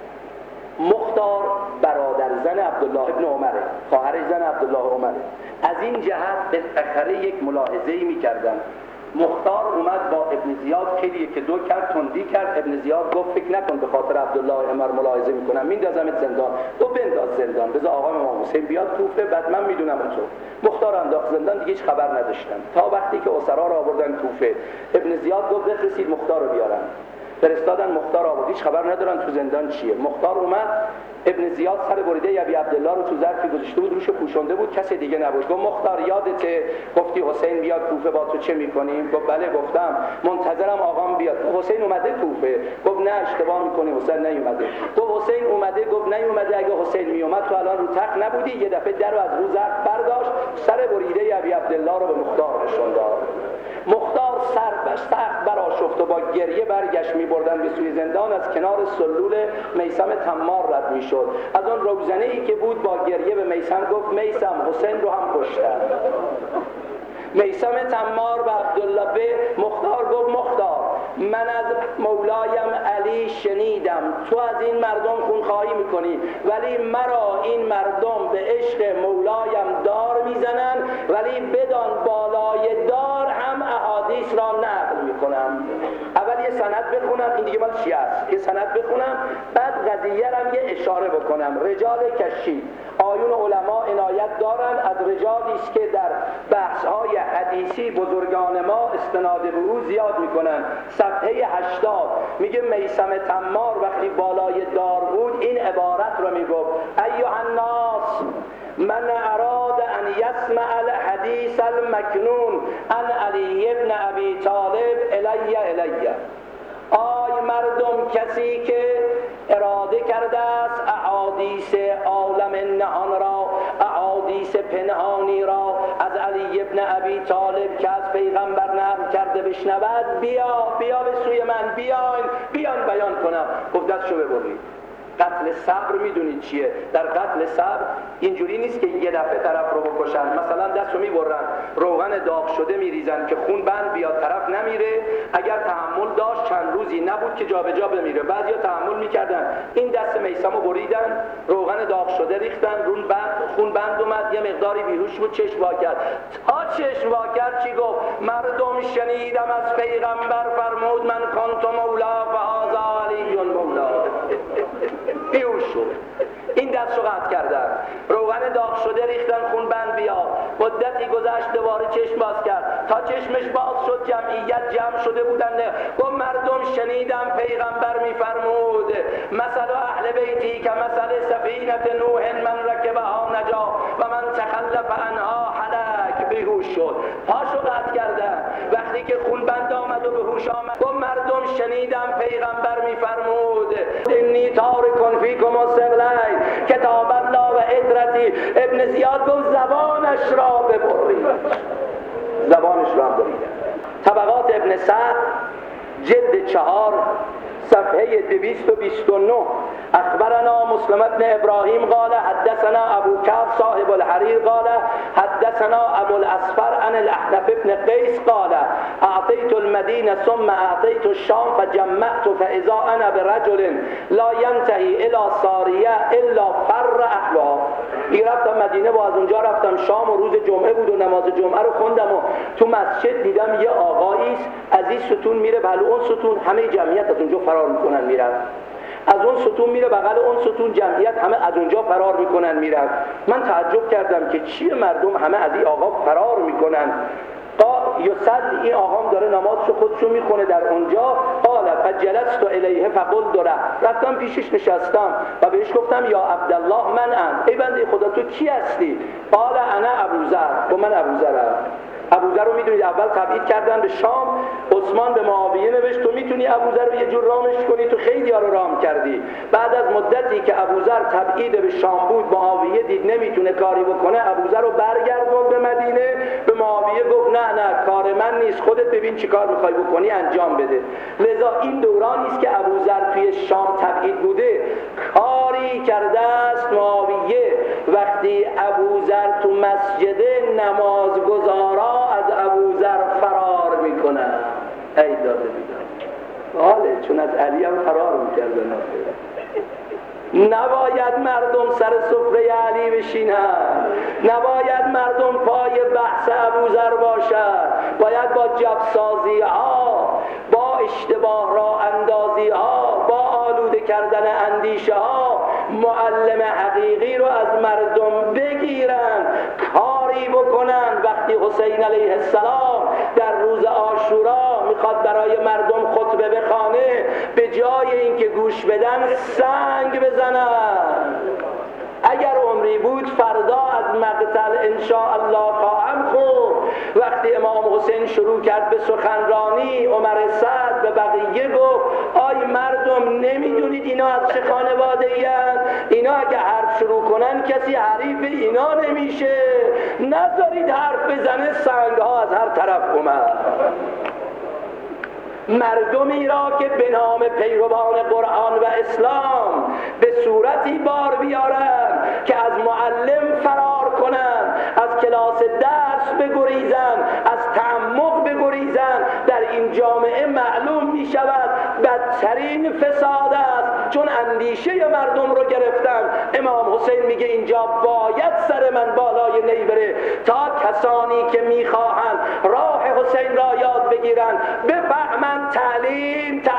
مختار برادر زن عبدالله ابن عمره، خواهر زن عبدالله عمره. از این جهت به اخره یک ملاحظه‌ای می‌کردن. مختار اومد با ابن زیاد کلیه که دو کرد، تندی کرد. ابن زیاد گفت فکر نکن به خاطر عبدالله عمر ملاحظه میکنم، میندازمت زندان. تو بنداز زندان، بذار آقا امام حسین بیاد کوفه، بعد من میدونم تو. مختار انداخت زندان، دیگه هیچ خبر نداشتن تا وقتی که اسرا رو آوردن کوفه. ابن زیاد گفت بفرستید مختار رو بیارن. فرستادن، مختار آورد، هیچ خبر ندارن تو زندان چیه. مختار اومد، ابن زیاد سر بریده ابی عبدالله رو تو ظرفی گذاشته بود، روش پوشونده بود، کسی دیگه نبود. گفت مختار یادته گفتی حسین بیاد کوفه، با تو چه میکنیم؟ گفت بله گفتم، منتظرم آقام بیاد. حسین اومده کوفه؟ گفت نه اشتباه میکنی، حسین نیومده. گفت حسین اومده؟ گفت نیومده. اگه حسین میومد تو الان رو تخت نبودی. یه دفعه در رو از رو ظرف برداشت، سر بریده ابی عبدالله رو به مختار نشون داد. مختار سر بش سخت برآشفت و با گریه برگشت می‌بردن به سوی زندان، از کنار سلول میثم تمار رد می‌شد. از آن روزنه‌ای که بود با گریه به میثم گفت میثم حسین رو هم کشتن. میثم تمار و عبدالله به مختار گفت مختار من از مولایم علی شنیدم تو از این مردم خونخواهی میکنی، ولی مرا این مردم به عشق مولایم دار میزنن، ولی بدان بالای دار هم احادیث را نقل میکنم. اول یه سند بخونم، این دیگه مال چی است، یه سند بخونم، بعد قضیه رم یه اشاره بکنم. رجال کشی آیون علما عنایت دارن از رجالی است که در بحث‌های حدیثی بزرگان ما استناد به او زیاد میکنن. صفحه هشتاد میگه میثم تمار وقتی بالای دار بود این عبارت رو میگفت: ایها الناس من اراد ان یسمع الحدیث المکنون عن علی ابن ابی طالب الی الی. آی مردم، کسی که اراده کرده است احادیث عالم نهان را، احادیث پنهانی را از علی ابن ابی طالب که از پیغمبر نقل کرده بشنود، بیا بیا به سوی من، بیاین بیان بیان کنم. گفت دستشو ببرید. قتل صبر میدونید چیه؟ در قتل صبر اینجوری نیست که یه دفعه طرف رو بکشن، مثلا دستو میبرن روغن داغ شده میریزن که خون بند بیاد، طرف نمیره. اگر تحمل داشت چند روزی نبود که جابجا بمیره. بعضیا تحمل میکردن، این دست میثمو بریدن، روغن داغ شده ریختن رون، بند خون بند اومد، یه مقداری بیهوش بود، چشم وا کرد. تا چشم وا کرد چی گفت؟ مردم شنیدم از پیغمبر فرمود من کنت مولا فهذا علی مولا. بیهوش شد. این دست رو قطع کردن، روغن داغ شده ریختن، خون بند بیاد. مدتی گذشت، دوباره چشم باز کرد. تا چشمش باز شد جمعیت جمع شده بودن. گفت مردم شنیدم پیغمبر میفرمود مثل اهل بیتی که مثل سفینه نوح من رکبها نجا و من تخلف عنها هلک. بیهوش شد. پاشو قطع کردن. وقتی که خون بند آمد و به هوش آمد گفت مردم شنیدم پیغمبر میفرمود انی تارک فیکم الثقلین کتاب الله و عترتی. ابن زیاد گفت زبانش را ببرید، زبانش را ببرید. طبقات ابن سعد جلد چهار صفحه دویست و بیست و نه: اخبرنا مسلم ابن ابراهیم قال حدثنا ابو کعب صاحب الحریر قال حدثنا ابو الاسفر عن الاحنف ابن قیس قال اعطیت المدینه ثم اعطیت الشام فجمعت فاذا انا برجل لا ينتهي الى ساریه الا فر اهلها. دیگه رفتم مدینه و از اونجا رفتم شام و روز جمعه بود و نماز جمعه رو خوندم و تو مسجد دیدم یه آقایی است از این ستون میره بغل اون ستون، همه جمعیت از اونجا فرار میکنن میرن. از اون ستون میره بغل اون ستون، جمعیت همه از اونجا فرار میکنن میرن. من تعجب کردم که چیه مردم همه از این آقا فرار میکنن. یصلی، این آقام داره نمازشو خودشو میخونه در اونجا. قال فجلست الیه فقلت له، رفتم پیشش نشستم و بهش گفتم یا عبدالله من ام، ای بنده خدا تو کی هستی؟ قال انا ابوذر، و من ابوذرم. ابوذر رو میدونید اول تبعید کردن به شام، عثمان به معاویه نوشت تو میتونی ابوذر رو یه جور رامش کنی، تو خیلی ها رو رام کردی. بعد از مدتی که ابوذر تبعید به شام بود، معاویه دید نمیتونه کاری بکنه، ابوذر رو برگردوند به مدینه. به معاویه گفت نه نه کار من نیست، خودت ببین چی کار میخوای بکنی انجام بده. لذا این دورانی است که ابوذر توی شام تبعید بوده. کاری کرده است معاویه وقتی ابوذر تو مسجد نمازگزارا از ابوذر فرار میکنن. ای داده بیدار حاله، چون از علی هم فرار میکردن. نباید مردم سر سفره علی بشینن، نباید مردم پای بحث ابوذر باشد. باید با جبسازی ها، با اشتباه را اندازی ها، با آلوده کردن اندیشه ها معلم حقیقی رو از مردم بگیرن، کاری بکنن. وقتی حسین علیه السلام در روز عاشورا میخواد برای مردم خطبه بخوانه، به جای اینکه گوش بدن سنگ بزنن. اگر عمری بود فردا از مقتل انشاءالله خواهم خوند. وقتی امام حسین شروع کرد به سخنرانی، عمر سعد به بقیه گفت آی مردم نمیدونید اینا از چه خانواده این؟ اینا اگه حرف شروع کنن کسی حریف اینا نمیشه، نذارید حرف بزنه. سنگ ها از هر طرف اومد. مردمی را که به نام پیروان قرآن و اسلام به صورتی بار بیارن که از معلم فرار کنن، از کلاس درس بگریزن، از تعمق بگریزن، در این جامعه معلوم می شود بدترین فساد است، چون اندیشه مردم رو گرفتن. امام حسین میگه اینجا باید سر من بالای نی بره تا کسانی که میخواهند راه حسین را یاد بگیرن بفهمن تعلیم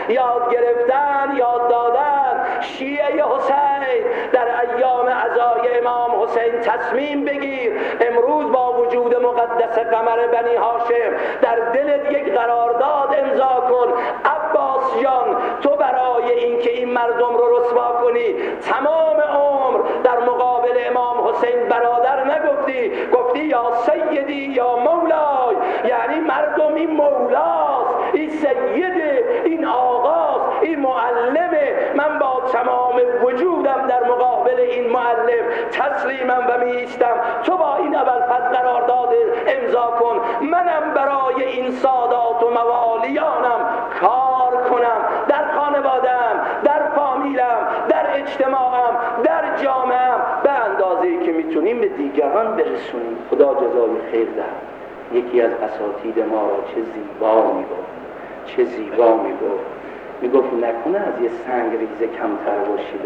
یاد گرفتن، یاد دادن. شیعه حسین در ایام عزای امام حسین تصمیم بگیر امروز با وجود مقدس قمر بنی هاشم در دلت یک قرارداد امضا کن. عباس جان، تو برای اینکه این مردم رو رسوا کنی تمام عمر در مقابل امام حسین برادر نگفتی، گفتی یا سیدی یا مولای، یعنی مردم این مولاست، این سیده، این آقاست، این معلمه. من با تمام وجودم در مقابل این معلم تسلیمم و می ایستم. تو با این ابوالفضل قرارداد امضا کن، منم برای این سادات و موالیانم کار کنم، در خانواده‌ام، در فامیلم، در اجتماعم، در جامعه‌ام، به اندازه‌ای که میتونیم به دیگران برسونیم. خدا جزای خیر دهد. یکی از اساتید ما را چه زیبا میگفت، چه زیبا میگفت میگفت نکنه از یه سنگ ریزه کمتر باشید.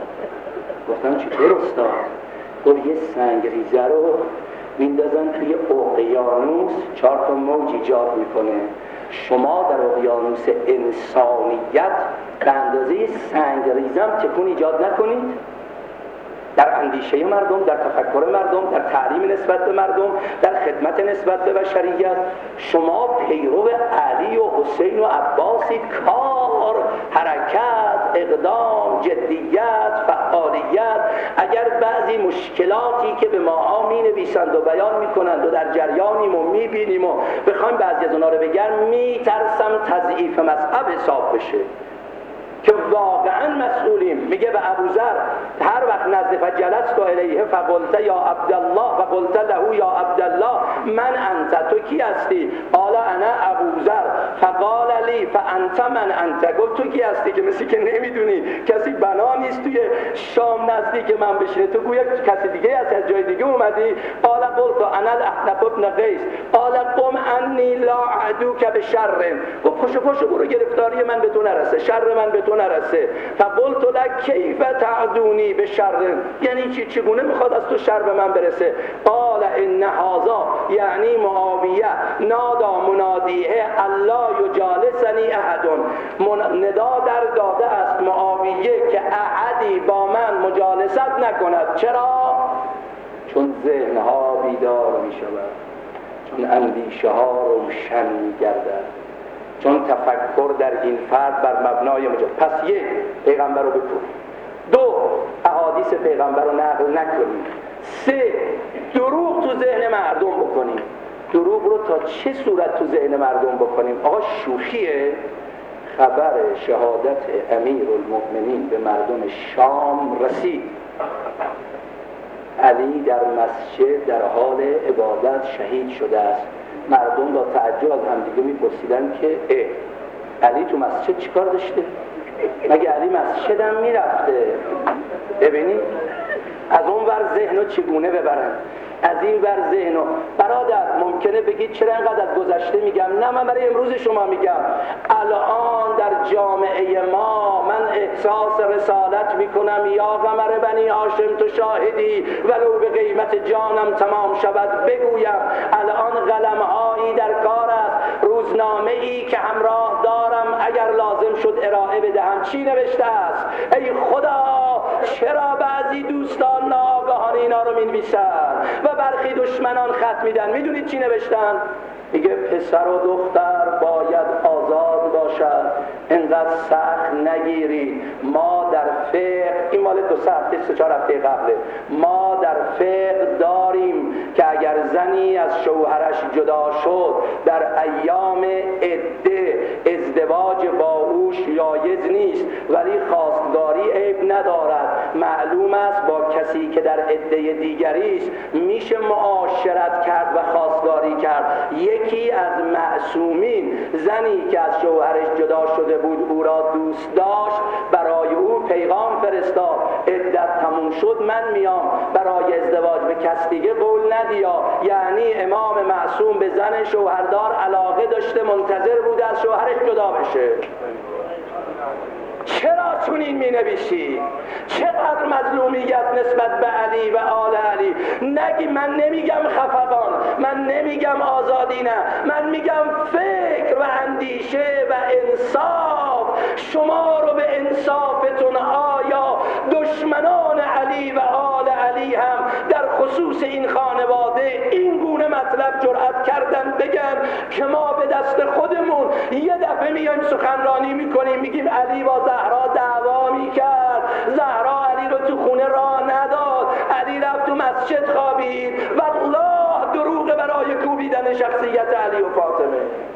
گفتم چطور استاد؟ گفت یه سنگ ریزه رو میندازن توی اقیانوس، چهار تا موج ایجاد میکنه. شما در اقیانوس انسانیت به اندازه سنگ ریزم تکون ایجاد نکنید، در اندیشه مردم، در تفکر مردم، در تعلیم نسبت به مردم، در خدمت نسبت به بشریت. شما پیرو علی و حسین و عباسید. کار، حرکت، اقدام، جدیت، فعالیت. اگر بعضی مشکلاتی که به ما می نویسند و بیان می کنند و در جریانیم و می بینیم و بخوایم بعضی از اونا رو بگم، می ترسم تضعیف مذهب حساب بشه که واقعا مسئولیم. میگه به ابوذر هر وقت نزد فجلست الیه فقلت یا عبدالله فقلت له یا عبدالله من انت، تو کی هستی؟ قال انا ابوذر فقال لی فانت من انت. گفت تو کی هستی؟ که مثل که نمیدونی، کسی بنا نیست توی شام نزدیک من بشینه، تو گویا کسی دیگه هست، از جای دیگه اومدی. قال قلت انا الاحنف ابن قیس قال قم انی لا اعدوک بشر. گفت پشو پشو برو، گرفتاری من به تو نرسه، شر من به تو نرسه. فقلت لك کیف تعدونی بشر، یعنی چی؟ چگونه میخواد از تو شر به من برسه؟ قال ان هذا یعنی معاویه نادا منادیه الله یجالسنی احد، ندا در داده است معاویه که احدی با من مجالست نکند. چرا؟ چون ذهنها بیدار میشود، چون اندیشه ها روشن میگردد، چون تفکر در این فرد بر مبنای مجاز. پس یک، پیغمبر رو بکنیم. دو، احادیث پیغمبر رو نقل نکنیم. سه، دروغ تو ذهن مردم بکنیم. دروغ رو تا چه صورت تو ذهن مردم بکنیم؟ آقا شوخیه. خبر شهادت امیرالمؤمنین به مردم شام رسید. علی در مسجد در حال عبادت شهید شده است. مردم با تعجب از همدیگه میپرسیدن که اه علی تو مسجد چیکار داشته؟ مگه علی مسجد هم میرفته؟ ببینید از اون ور ذهنو چگونه ببرن، از این ور ذهنو. برادر ممکنه بگید چرا اینقدر از گذشته میگم؟ نه، من برای امروز شما میگم. الان در جامعه ما من احساس رسالت میکنم، یا قمر بنی هاشم تو شاهدی ولو به قیمت جانم تمام شود بگویم. الان قلم‌هایی در کار است، روزنامه‌ای که همراه دارم اگر لازم شد ارائه بدهم. چی نوشته است؟ ای خدا چرا بعضی دوستان ناآگاهانه اینا رو می‌نویسن و برخی دشمنان خط میدن؟ میدونید چی نوشتن؟ میگه پسر و دختر باید آزاد باشد، اینقدر سخت نگیرید. ما در فقه، این مال دو سه هفته سه چهار هفته قبله، ما در فقه داریم که اگر زنی از شوهرش جدا شد در ایام عده ازدواج با او جایز نیست، ولی خواستگاری عیب ندارد. معلوم است با کسی که در عده دیگری است میشه معاشرت کرد و خواستگاری کرد. یکی از معصومین زنی که از شوهرش جدا شده بود او را دوست داشت، برای او پیغام فرستاد عدت تموم شد من میام برای ازدواج به کس دیگه قول ندیا. یعنی امام معصوم به زن شوهردار علاقه داشته، منتظر بوده از شوهرش جدا بشه. چرا چنین می نویسی؟ چقدر مظلومیت نسبت به علی و آل علی. نگی من نمیگم خفقان، من نمیگم آزادی، نه، من میگم فکر و اندیشه و انصاف. شما رو به انصافتون آیا دشمنان علی و آل علی هم در خصوص این خانواده این گونه مطلب جرأت کردن بگن که ما به دست خودمون یه دفعه میایم سخنرانی میکنیم میگیم علی با زهرا دعوا میکرد، زهرا علی رو تو خونه راه نداد، علی رفت تو مسجد خوابید، والله دروغ برای کوبیدن شخصیت علی و فاطمه.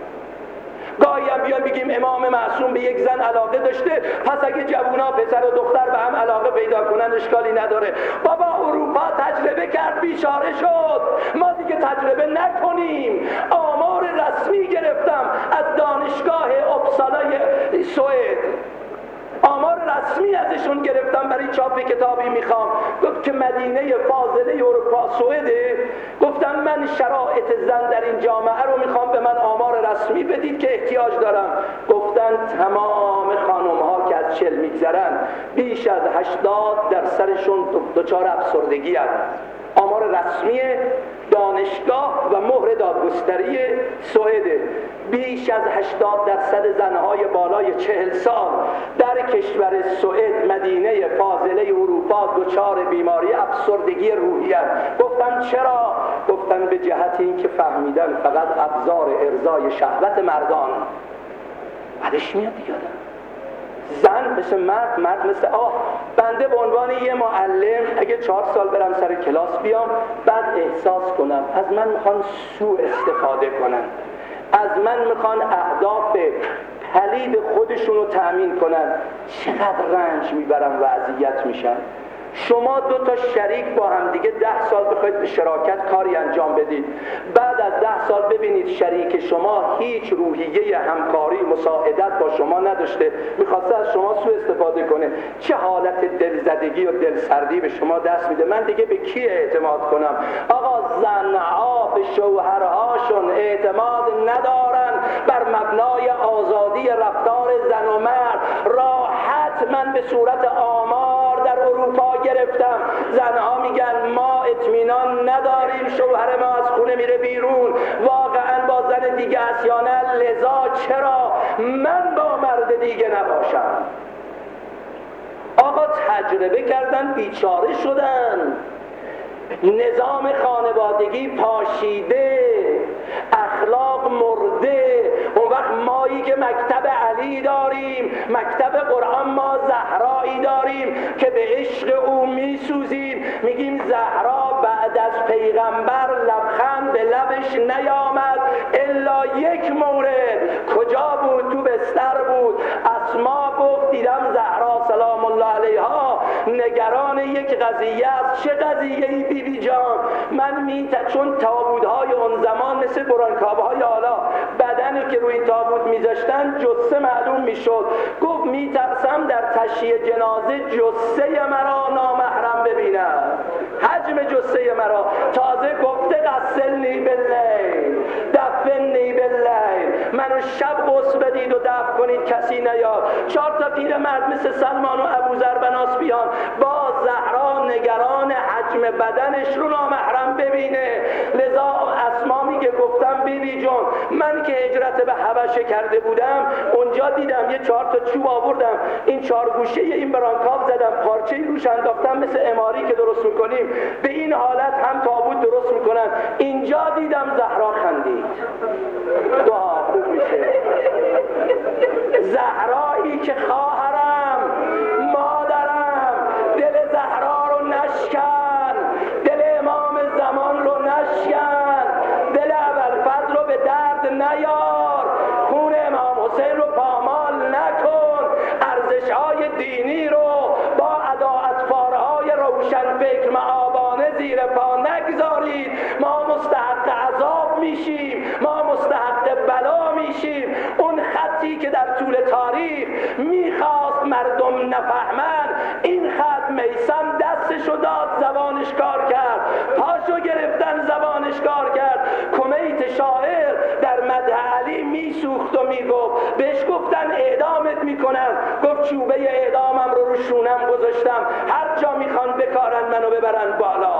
گاهی هم بیان بگیم امام معصوم به یک زن علاقه داشته، پس اگه جوونا پسر و دختر به هم علاقه پیدا کنن اشکالی نداره. بابا اروپا تجربه کرد بیچاره شد، ما دیگه تجربه نکنیم. آمار رسمی گرفتم از دانشگاه اپسالای سوئد، آمار رسمی ازشون گرفتم برای چاپ کتابی میخوام. گفت که مدینه فاضله اروپا سوئده، گفتم من شرایط زن در این جامعه رو میخوام به من آمار رسمی بدید که احتیاج دارم. گفتن تمام خانم ها که از چل میگذرن بیش از هشتاد درصدشون دچار افسردگی هست. آمار رسمی دانشگاه و مهر دادگستری سوئده. بیش از هشتاد درصد زنهای بالای چهل سال در کشور سوئد مدینه فاضله اروپا دچار بیماری افسردگی روحی است. گفتم چرا؟ گفتن به جهت این که فهمیدن فقط ابزار ارضای شهوت مردان. بعدش میاد دیگه زن مثل مرد، مرد مثل آه. بنده به عنوان یه معلم اگه چهار سال برم سر کلاس بیام، بعد احساس کنم از من میخوان سوء استفاده کنن، از من میخوان اهداف پلید خودشون رو تأمین کنن، چقدر رنج میبرم و اذیت میشن. شما دو تا شریک با هم دیگه ده سال بخواید به شراکت کاری انجام بدید، بعد از ده سال ببینید شریک شما هیچ روحیه همکاری مساعدت با شما نداشته، میخواسته از شما سوء استفاده کنه، چه حالت دلزدگی و دلسردی به شما دست میده. من دیگه به کی اعتماد کنم؟ آقا زنها به شوهرهاشون اعتماد ندارن بر مبنای آزادی رفتار زن و مرد. راحت من به صورت آمار در اروپا گرفتم، زنها میگن ما اطمینان نداریم شوهر ما از خونه میره بیرون، واقعا با زن دیگه است یا نه، لذا چرا من با مرد دیگه نباشم؟ آقا تجربه کردن بیچاره شدن، نظام خانوادگی پاشیده، اخلاق مرده. اون وقت مایی که مکتب علی داریم، مکتب قرآن ما زهرایی داریم که به عشق او میسوزیم، میگیم زهرا بعد از پیغمبر لبخند به لبش نیامد الا یک مورد. کجا بود؟ تو بستر بود. اسما گفت دیدم زهرا سلام الله علیها نگران یک قضیه است. چه قضیه‌ای بی بی جان؟ من میت چون تابوت‌های اون زمان مثل برانکاب‌های حالا بدنی که روی تابوت میذاشتن جثه معلوم میشد. گفت میترسم در تشییع جنازه جثه مرا نامحرم ببینم، حجم جثه مرا. تازه گفته غسلنی باللیل دفنی باللیل، منو شب غسل بدید و دفن کنید کسی نیاد. چهار تا پیرمرد مثل سلمان و ابوذر بناس بیان، با زهرا نگران حجم بدنش رو نامحرم ببینه. لذا اسما میگه گفتم بی بی جون من که هجرت به حبشه کرده بودم، اونجا دیدم یه چهار تا چوب آوردم، این چهار گوشه این برانکاب زدم، پارچه روش انداختم مثل اماری که درست میکنیم، به این حالت هم تابوت درست میکنن. اینجا دیدم زهرا خندید. دعا خوب میشه. زهرایی که خواهرم، مادرم، دل زهرا رو نشکن، دل امام زمان رو نشکن، دل ابوالفضل رو به درد نیار، خون امام حسین رو پامال نکن، ارزش‌های دینی رو با اداعتفارهای روشن فکر معابانه زیر پا نگذارید. ما مستحق عذاب میشیم، ما مستحق بلا میشیم. اون خطی که در طول تاریخ میخواست مردم نفهمن، این خط میسم دستشو داد زبانش کار کرد، پاشو گرفتن زبانش کار کرد. کمیت شاعر در مدح علی میسوخت و میگفت، بهش گفتن اعدامت میکنن، گفت چوبه اعدامم رو رو شونم گذاشتم، هر جا میخوان بکارن منو ببرن بالا.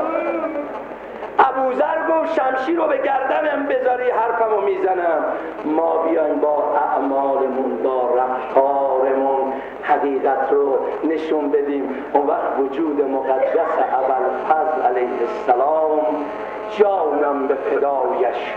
ابوذر گفت شمشیر رو به گردنم بذاری حرفمو میزنم. ما بیایم با اعمالمون، با رفتار حقیقت رو نشون بدیم. اون وقت وجود مقدس ابوالفضل علیه السلام، جانم به فدایش،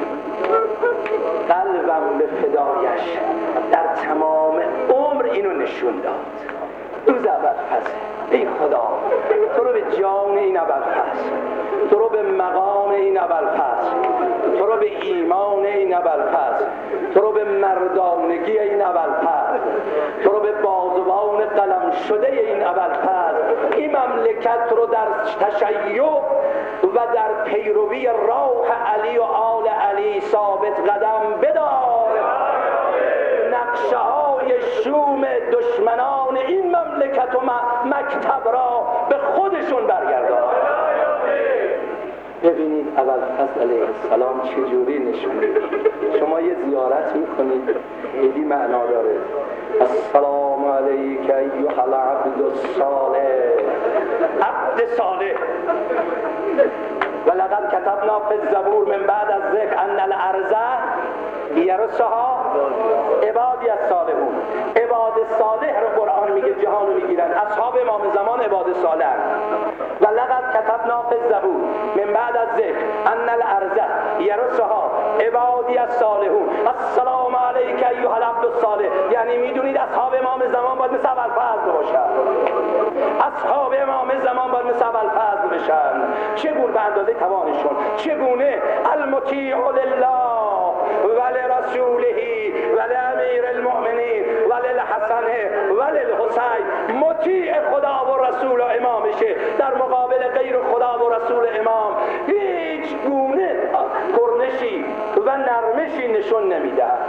قلبم به فدایش، در تمام عمر اینو نشون داد. روز ابوالفضل، ای خدا تو رو به جان این ابوالفضل، تو رو به مقام این ابوالفضل، تو رو به ایمان این ابوالفضل، تو رو به مردانگی این ابوالفضل، تو رو به بازوان قلم شده این ابوالفضل، این مملکت رو در تشیع و در پیروی راه علی و آل علی ثابت قدم بدار. نقشه های شوم دشمنان این مملکت و مکتب را به خودشون برگردان. ببینید ابوالفضل علیه السلام چجوری نشون میده. شما یه زیارت میکنید، خیلی معنا داره. السلام علیک ایها العبد الصالح، عبد صالح. ولقد کتبنا فی الزبور من بعد از ذکر ان الارض یرثها عبادی الصالحون. عباد صالح رو قرآن میگه جهان رو میگیرن. اصحاب امام زمان عباد صالح. ولقد کتبنا فی الزبور من بعد از ذکر ان الارض یرثها عبادی الصالحون. السلام علیک ایها العبد الصالح، یعنی میدونید اصحاب امام زمان باید مثل ابوالفضل باشن. اصحاب امام زمان باید مثل ابوالفضل بشن. چگونه؟ به اندازه توانشون. چگونه؟ المطیع لله ولرسوله ولامیر المؤمنین وللحسن وللحسین. مطیع خدا و رسول و امامشه، در مقابل غیر خدا و رسول امام هیچ گونه کرنشی و نرمشی نشون نمیده.